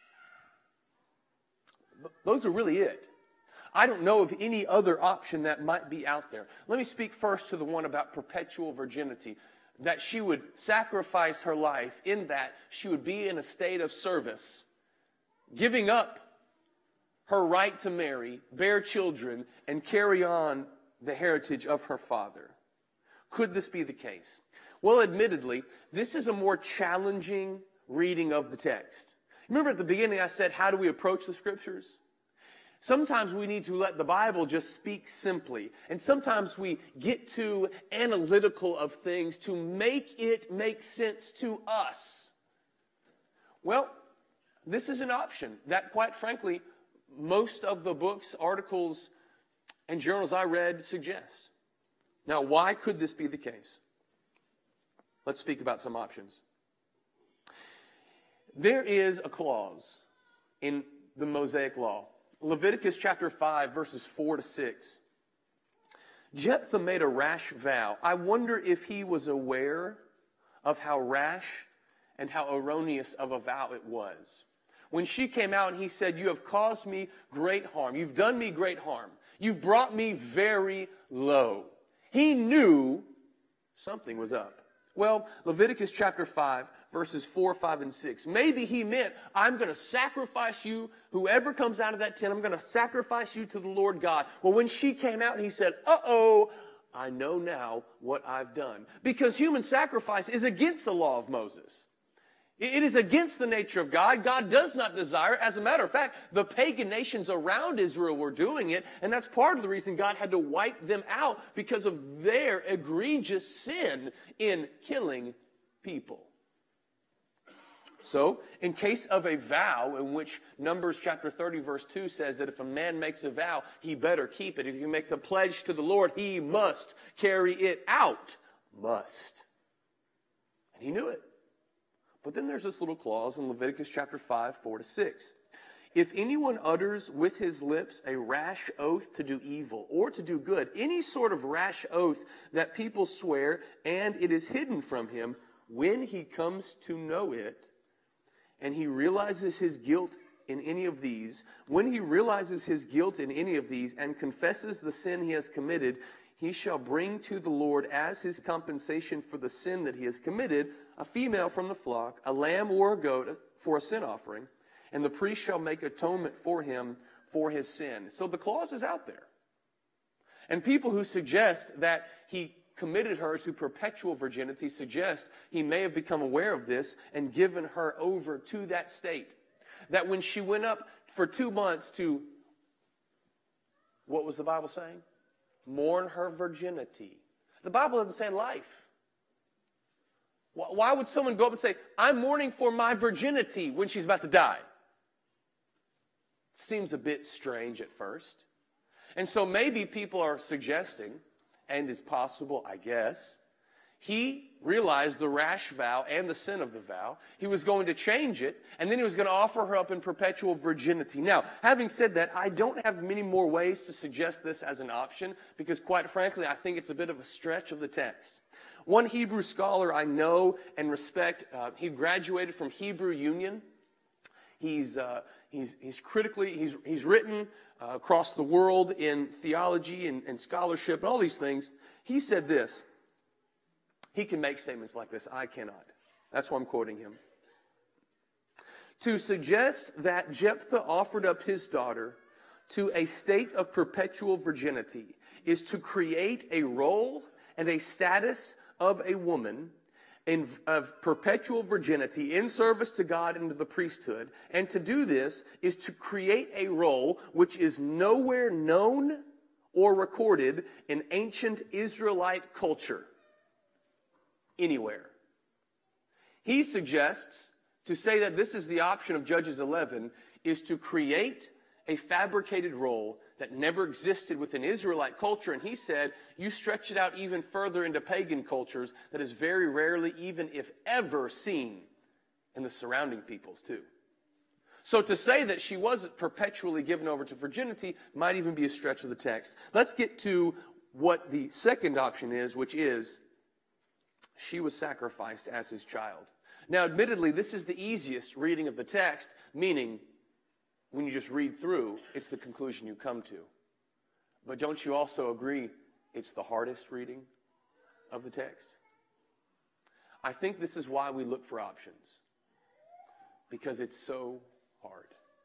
Speaker 11: Those are really it. I don't know of any other option that might be out there. Let me speak first to the one about perpetual virginity, that she would sacrifice her life in that she would be in a state of service, giving up her right to marry, bear children, and carry on the heritage of her father. Could this be the case? Well, admittedly, this is a more challenging reading of the text. Remember at the beginning I said, how do we approach the Scriptures? Sometimes we need to let the Bible just speak simply. And sometimes we get too analytical of things to make it make sense to us. Well, this is an option that, quite frankly, most of the books, articles, and journals I read suggest. Now, why could this be the case? Let's speak about some options. There is a clause in the Mosaic Law, Leviticus chapter five, verses four to six. Jephthah made a rash vow. I wonder if he was aware of how rash and how erroneous of a vow it was. When she came out and he said, "You have caused me great harm. You've done me great harm. You've brought me very low." He knew something was up. Well, Leviticus chapter five, verses four, five, and six. Maybe he meant, I'm going to sacrifice you. Whoever comes out of that tent, I'm going to sacrifice you to the Lord God. Well, when she came out, he said, uh-oh, I know now what I've done. Because human sacrifice is against the law of Moses. It is against the nature of God. God does not desire it. As a matter of fact, the pagan nations around Israel were doing it, and that's part of the reason God had to wipe them out, because of their egregious sin in killing people. So, in case of a vow, in which Numbers chapter thirty verse two says that if a man makes a vow, he better keep it. If he makes a pledge to the Lord, he must carry it out. Must. And he knew it. But then there's this little clause in Leviticus chapter five, four to six. If anyone utters with his lips a rash oath to do evil or to do good, any sort of rash oath that people swear, and it is hidden from him, when he comes to know it, and he realizes his guilt in any of these, when he realizes his guilt in any of these and confesses the sin he has committed, he shall bring to the Lord as his compensation for the sin that he has committed a female from the flock, a lamb or a goat for a sin offering, and the priest shall make atonement for him for his sin. So the clause is out there. And people who suggest that he committed her to perpetual virginity suggest he may have become aware of this and given her over to that state. That when she went up for two months to, what was the Bible saying? Mourn her virginity. The Bible doesn't say life. Why would someone go up and say, I'm mourning for my virginity when she's about to die? Seems a bit strange at first. And so maybe people are suggesting, and it's possible, I guess, he realized the rash vow and the sin of the vow. He was going to change it, and then he was going to offer her up in perpetual virginity. Now, having said that, I don't have many more ways to suggest this as an option, because quite frankly, I think it's a bit of a stretch of the text. One Hebrew scholar I know and respect, uh, he graduated from Hebrew Union. He's uh, he's he's critically he's he's written uh, across the world in theology and, and scholarship and all these things. He said this. He can make statements like this. I cannot. That's why I'm quoting him. To suggest that Jephthah offered up his daughter to a state of perpetual virginity is to create a role and a status of a woman in, of perpetual virginity in service to God and to the priesthood. And to do this is to create a role which is nowhere known or recorded in ancient Israelite culture. Anywhere. He suggests to say that this is the option of Judges eleven is to create a fabricated role that never existed within Israelite culture. And he said, you stretch it out even further into pagan cultures that is very rarely, even if ever, seen in the surrounding peoples too. So to say that she wasn't perpetually given over to virginity might even be a stretch of the text. Let's get to what the second option is, which is she was sacrificed as his child. Now, admittedly, this is the easiest reading of the text, meaning when you just read through, it's the conclusion you come to. But don't you also agree it's the hardest reading of the text? I think this is why we look for options, because it's so hard.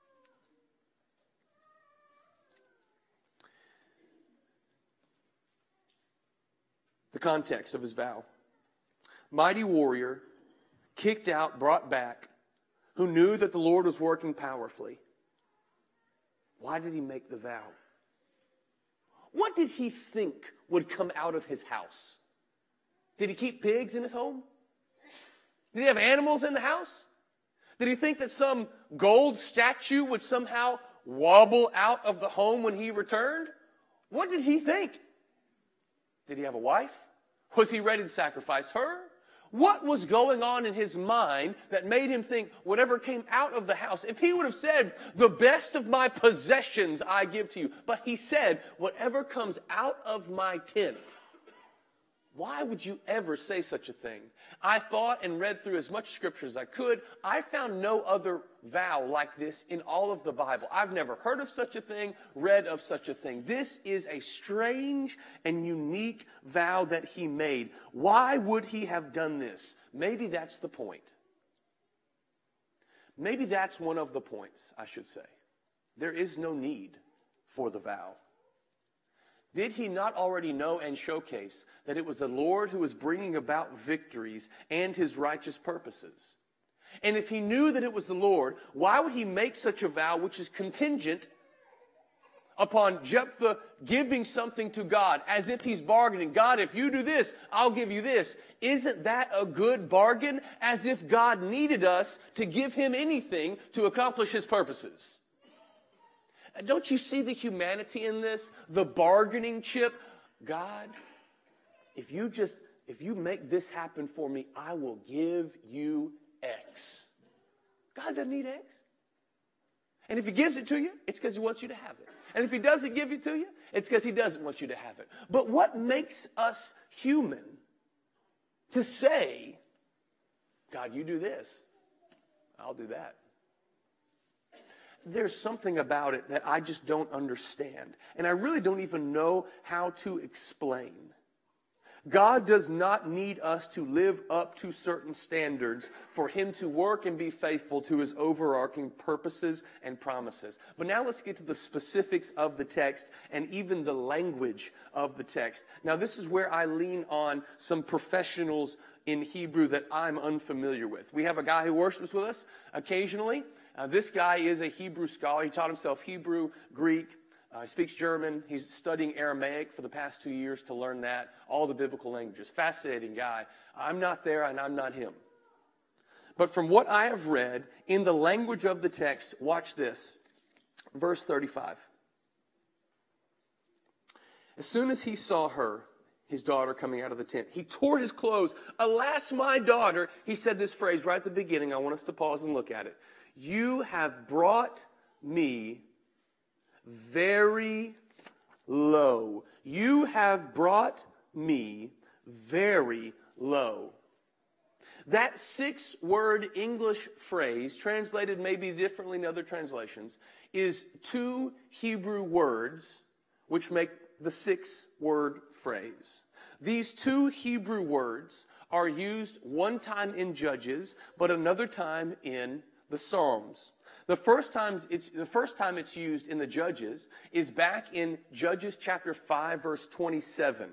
Speaker 11: The context of his vow. Mighty warrior, kicked out, brought back, who knew that the Lord was working powerfully. Why did he make the vow? What did he think would come out of his house? Did he keep pigs in his home? Did he have animals in the house? Did he think that some gold statue would somehow wobble out of the home when he returned? What did he think? Did he have a wife? Was he ready to sacrifice her? What was going on in his mind that made him think whatever came out of the house? If he would have said, the best of my possessions I give to you. But he said, whatever comes out of my tent. Why would you ever say such a thing? I thought and read through as much scripture as I could. I found no other vow like this in all of the Bible. I've never heard of such a thing, read of such a thing. This is a strange and unique vow that he made. Why would he have done this? Maybe that's the point. Maybe that's one of the points, I should say. There is no need for the vow. Did he not already know and showcase that it was the Lord who was bringing about victories and his righteous purposes? And if he knew that it was the Lord, why would he make such a vow which is contingent upon Jephthah giving something to God as if he's bargaining? God, if you do this, I'll give you this. Isn't that a good bargain? As if God needed us to give him anything to accomplish his purposes. Don't you see the humanity in this? The bargaining chip. God, if you just, if you make this happen for me, I will give you X. God doesn't need X. And if he gives it to you, it's because he wants you to have it. And if he doesn't give it to you, it's because he doesn't want you to have it. But what makes us human to say, God, you do this, I'll do that? There's something about it that I just don't understand. And I really don't even know how to explain. God does not need us to live up to certain standards for him to work and be faithful to his overarching purposes and promises. But now let's get to the specifics of the text and even the language of the text. Now this is where I lean on some professionals in Hebrew that I'm unfamiliar with. We have a guy who worships with us occasionally. Uh, this guy is a Hebrew scholar. He taught himself Hebrew, Greek. Uh, he speaks German. He's studying Aramaic for the past two years to learn that, all the biblical languages. Fascinating guy. I'm not there and I'm not him. But from what I have read, in the language of the text, watch this. Verse thirty-five. As soon as he saw her, his daughter coming out of the tent, he tore his clothes. Alas, my daughter, he said this phrase right at the beginning. I want us to pause and look at it. You have brought me very low. You have brought me very low. That six-word English phrase, translated maybe differently in other translations, is two Hebrew words which make the six-word phrase. These two Hebrew words are used one time in Judges, but another time in the Psalms. The first time it's, the first time it's used in the Judges is back in Judges chapter five, verse twenty-seven.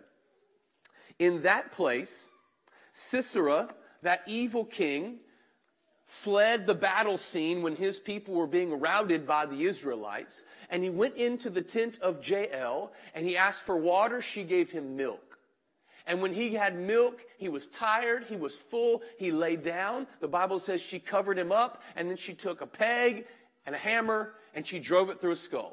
Speaker 11: In that place, Sisera, that evil king, fled the battle scene when his people were being routed by the Israelites, and he went into the tent of Jael, and he asked for water. She gave him milk. And when he had milk, he was tired, he was full, he lay down. The Bible says she covered him up, and then she took a peg and a hammer, and she drove it through his skull.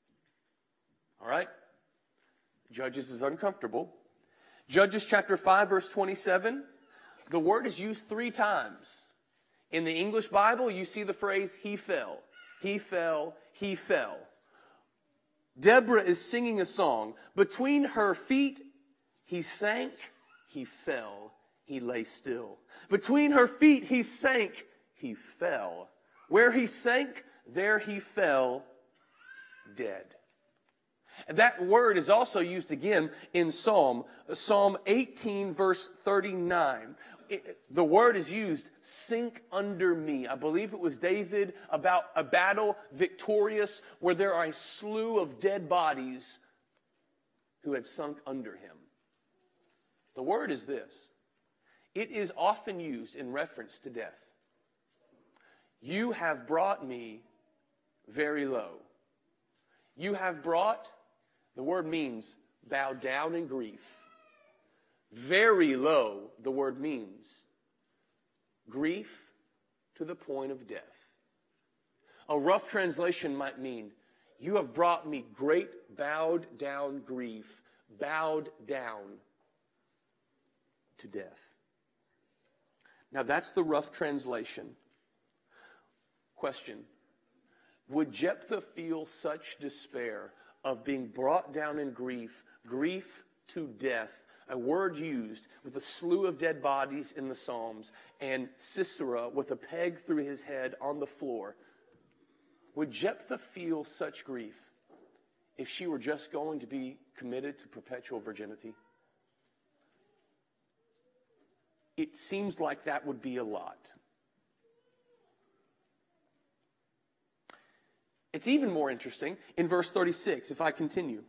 Speaker 11: All right? Judges is uncomfortable. Judges chapter five, verse twenty-seven, the word is used three times. In the English Bible, you see the phrase, he fell, he fell, he fell. Deborah is singing a song. Between her feet, he sank, he fell, he lay still. Between her feet, he sank, he fell. Where he sank, there he fell, dead. And that word is also used again in Psalm, Psalm eighteen, verse thirty-nine. It, the word is used, sink under me. I believe it was David about a battle victorious where there are a slew of dead bodies who had sunk under him. The word is this. It is often used in reference to death. You have brought me very low. You have brought, the word means bow down in grief. Very low, the word means grief to the point of death. A rough translation might mean, you have brought me great bowed down grief, bowed down to death. Now that's the rough translation. Question. Would Jephthah feel such despair of being brought down in grief, grief to death, a word used with a slew of dead bodies in the Psalms, and Sisera with a peg through his head on the floor? Would Jephthah feel such grief if she were just going to be committed to perpetual virginity? It seems like that would be a lot. It's even more interesting in verse thirty-six, if I continue.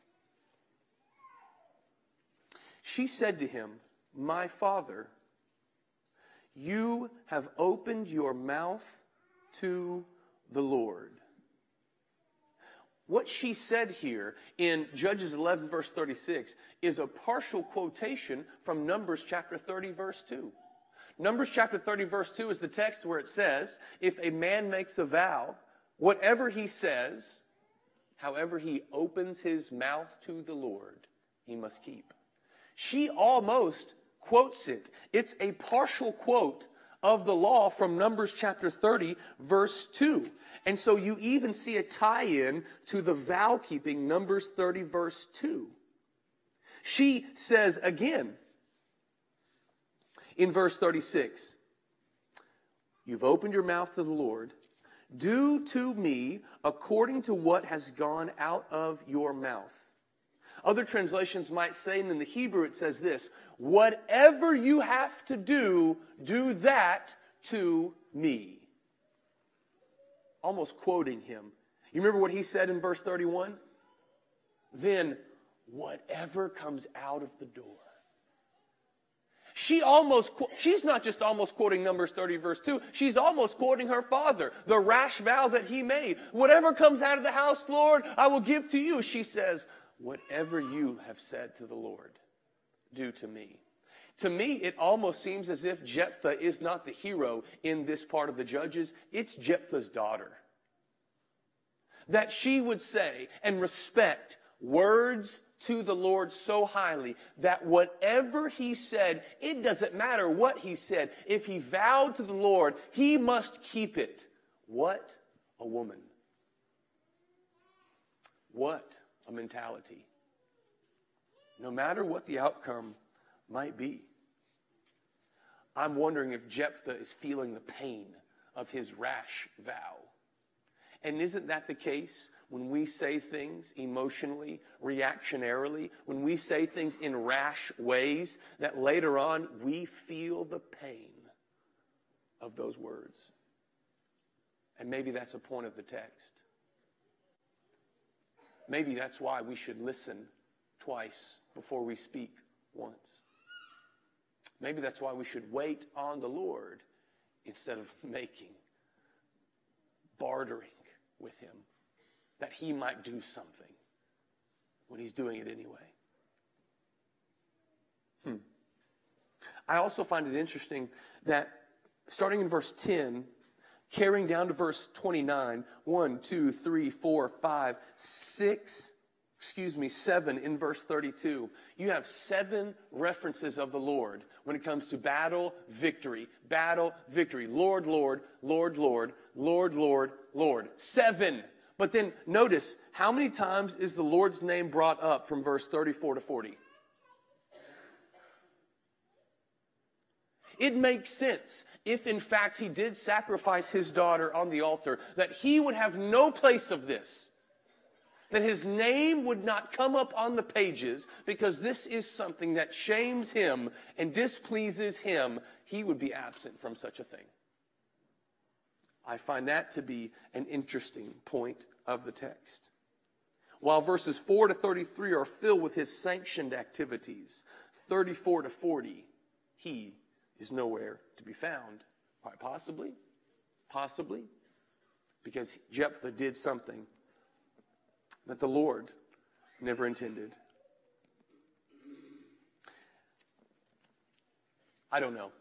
Speaker 11: She said to him, my father, you have opened your mouth to the Lord. What she said here in Judges eleven, verse thirty-six, is a partial quotation from Numbers chapter thirty, verse two. Numbers chapter thirty, verse two is the text where it says, if a man makes a vow, whatever he says, however he opens his mouth to the Lord, he must keep. She almost quotes it. It's a partial quote of the law from Numbers chapter thirty, verse two. And so you even see a tie-in to the vow-keeping, Numbers thirty, verse two. She says again, in verse thirty-six, you've opened your mouth to the Lord. Do to me according to what has gone out of your mouth. Other translations might say, and in the Hebrew it says this, whatever you have to do, do that to me. Almost quoting him. You remember what he said in verse thirty-one? Then whatever comes out of the door. She almost, she's not just almost quoting Numbers thirty, verse two. She's almost quoting her father, the rash vow that he made. Whatever comes out of the house, Lord, I will give to you. She says, whatever you have said to the Lord, do to me. To me, it almost seems as if Jephthah is not the hero in this part of the Judges. It's Jephthah's daughter. That she would say and respect words to the Lord so highly that whatever he said, it doesn't matter what he said. If he vowed to the Lord, he must keep it. What a woman. What a mentality. No matter what the outcome might be. I'm wondering if Jephthah is feeling the pain of his rash vow. And isn't that the case when we say things emotionally, reactionarily, when we say things in rash ways, that later on we feel the pain of those words? And maybe that's a point of the text. Maybe that's why we should listen twice before we speak once. Maybe that's why we should wait on the Lord instead of making, bartering with him, that he might do something when he's doing it anyway. Hmm. I also find it interesting that starting in verse ten, carrying down to verse twenty-nine, one, two, three, four, five, six, excuse me, seven in verse thirty-two, you have seven references of the Lord when it comes to battle, victory, battle, victory. Lord, Lord, Lord, Lord, Lord, Lord, Lord. Seven. But then notice, how many times is the Lord's name brought up from verse thirty-four to forty? It makes sense, if in fact he did sacrifice his daughter on the altar, that he would have no place of this. That his name would not come up on the pages, because this is something that shames him and displeases him. He would be absent from such a thing. I find that to be an interesting point of the text. While verses four to thirty-three are filled with his sanctioned activities, thirty-four to forty, he is nowhere to be found. Quite possibly, possibly, because Jephthah did something that the Lord never intended. I don't know.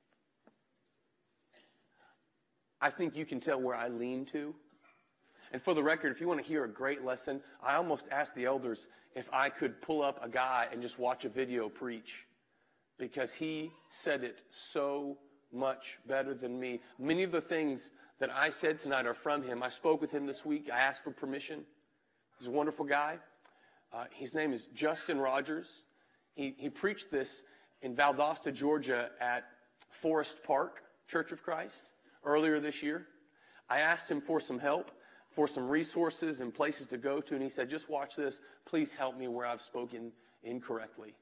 Speaker 11: I think you can tell where I lean to. And for the record, if you want to hear a great lesson, I almost asked the elders if I could pull up a guy and just watch a video preach, because he said it so much better than me. Many of the things that I said tonight are from him. I spoke with him this week. I asked for permission. He's a wonderful guy. Uh, his name is Justin Rogers. He, he preached this in Valdosta, Georgia at Forest Park Church of Christ earlier this year. I asked him for some help, for some resources and places to go to, and he said, just watch this. Please help me where I've spoken incorrectly.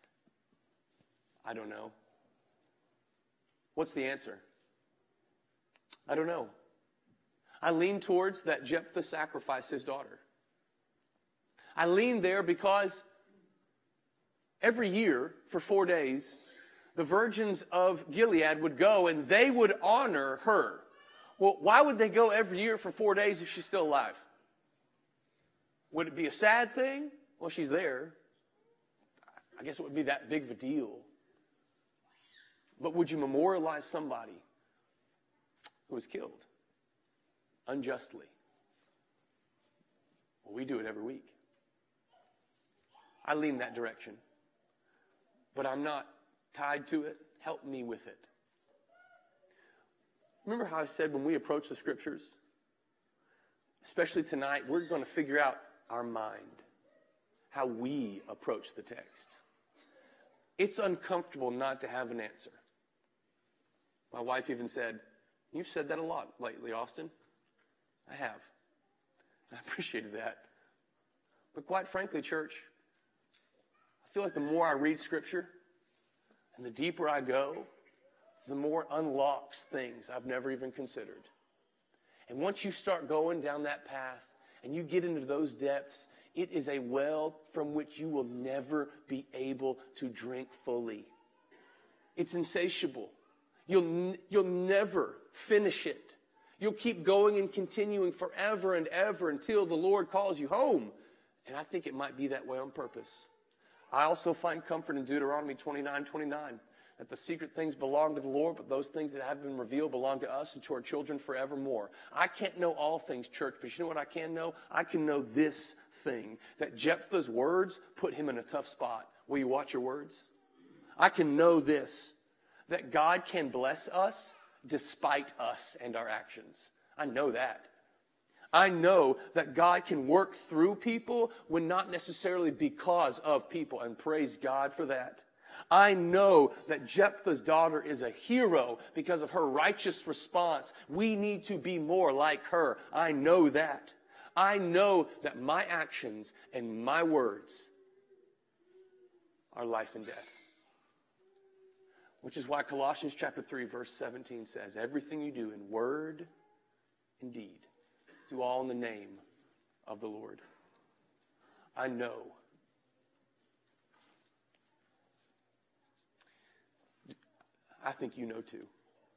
Speaker 11: I don't know. What's the answer? I don't know. I lean towards that Jephthah sacrificed his daughter. I lean there because every year for four days, the virgins of Gilead would go and they would honor her. Well, why would they go every year for four days if she's still alive? Would it be a sad thing? Well, she's there. I guess it would be that big of a deal. But would you memorialize somebody who was killed unjustly? Well, we do it every week. I lean that direction. But I'm not tied to it. Help me with it. Remember how I said when we approach the Scriptures, especially tonight, we're going to figure out our mind, how we approach the text. It's uncomfortable not to have an answer. My wife even said, you've said that a lot lately, Austin. I have. I appreciated that. But quite frankly, church, I feel like the more I read Scripture and the deeper I go, the more unlocks things I've never even considered. And once you start going down that path and you get into those depths, it is a well from which you will never be able to drink fully. It's insatiable. You'll, you'll never finish it. You'll keep going and continuing forever and ever until the Lord calls you home. And I think it might be that way on purpose. I also find comfort in Deuteronomy twenty-nine twenty-nine. that the secret things belong to the Lord, but those things that have been revealed belong to us and to our children forevermore. I can't know all things, church, but you know what I can know? I can know this thing, that Jephthah's words put him in a tough spot. Will you watch your words? I can know this, that God can bless us despite us and our actions. I know that. I know that God can work through people when not necessarily because of people, and praise God for that. I know that Jephthah's daughter is a hero because of her righteous response. We need to be more like her. I know that. I know that my actions and my words are life and death. Which is why Colossians chapter three, verse seventeen says, everything you do in word and deed, do all in the name of the Lord. I know. I think you know too.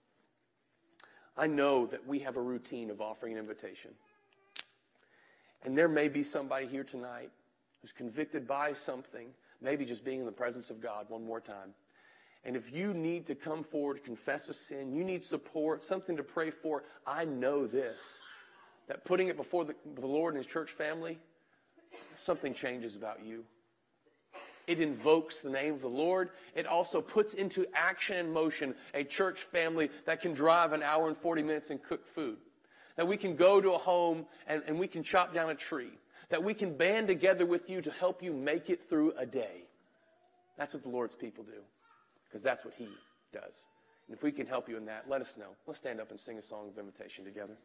Speaker 11: I know that we have a routine of offering an invitation. And there may be somebody here tonight who's convicted by something, maybe just being in the presence of God one more time. And if you need to come forward, confess a sin, you need support, something to pray for, I know this, that putting it before the, the Lord and His church family, something changes about you. It invokes the name of the Lord. It also puts into action and motion a church family that can drive an hour and forty minutes and cook food. That we can go to a home and, and we can chop down a tree. That we can band together with you to help you make it through a day. That's what the Lord's people do. Because that's what He does. And if we can help you in that, let us know. Let's stand up and sing a song of invitation together.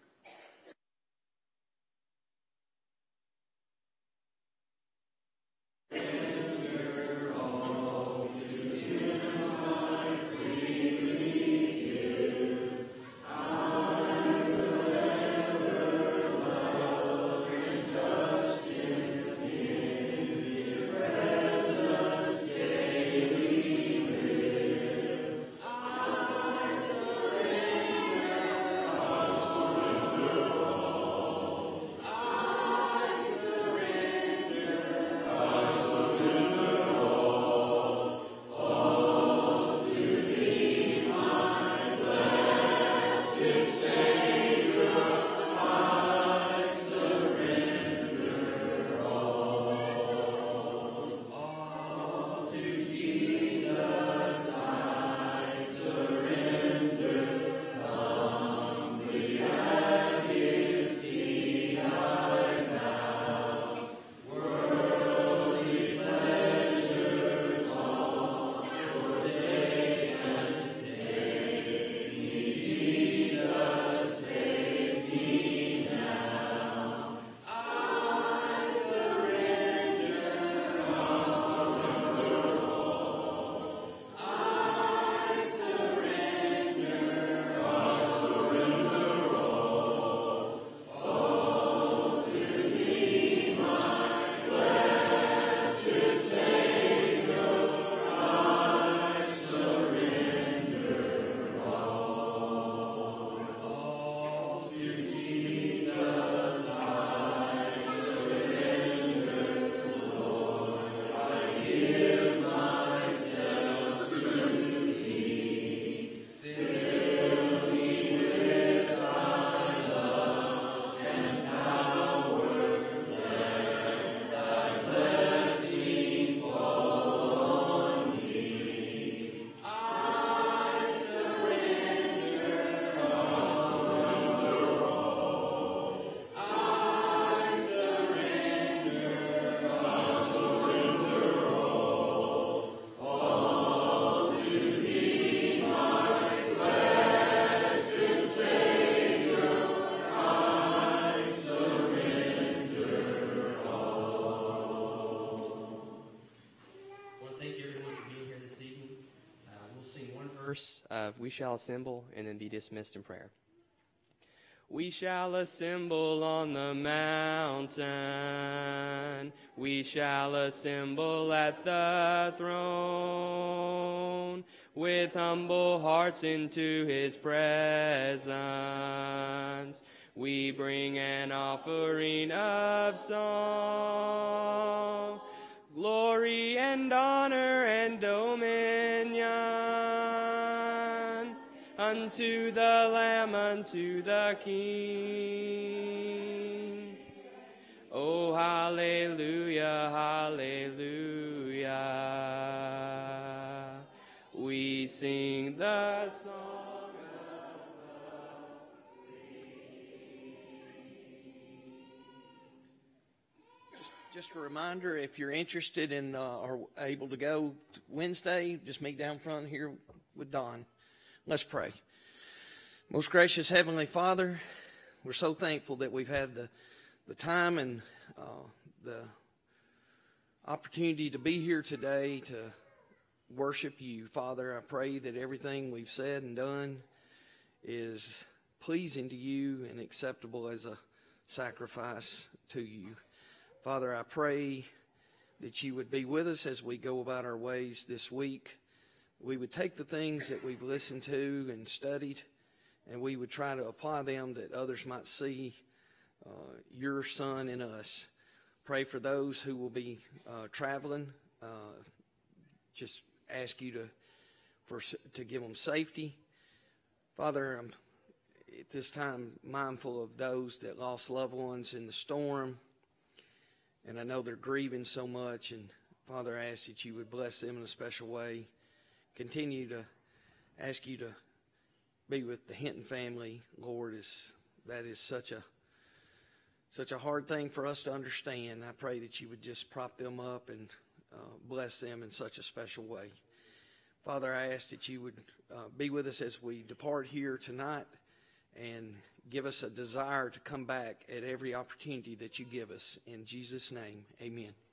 Speaker 7: Of we shall assemble and then be dismissed in prayer. We shall assemble on the mountain. We shall assemble at the throne with humble hearts into His presence. We bring an offering of song, glory and honor and dominion unto the Lamb, unto the King. Oh, hallelujah, hallelujah. We sing the song of the
Speaker 12: Just, just a reminder, if you're interested in uh, or able to go Wednesday, just meet down front here with Don. Let's pray. Most gracious Heavenly Father, we're so thankful that we've had the the time and uh, the opportunity to be here today to worship you. Father, I pray that everything we've said and done is pleasing to you and acceptable as a sacrifice to you. Father, I pray that you would be with us as we go about our ways this week. We would take the things that we've listened to and studied, and we would try to apply them that others might see Uh, your Son in us. Pray for those who will be uh, traveling. Uh, just ask you to for to give them safety. Father, I'm at this time mindful of those that lost loved ones in the storm, and I know they're grieving so much. And Father, I ask that you would bless them in a special way. Continue to ask you to be with the Hinton family, Lord. Is that is such a Such a hard thing for us to understand. I pray that you would just prop them up and uh, bless them in such a special way. Father, I ask that you would uh, be with us as we depart here tonight and give us a desire to come back at every opportunity that you give us. In Jesus' name, amen.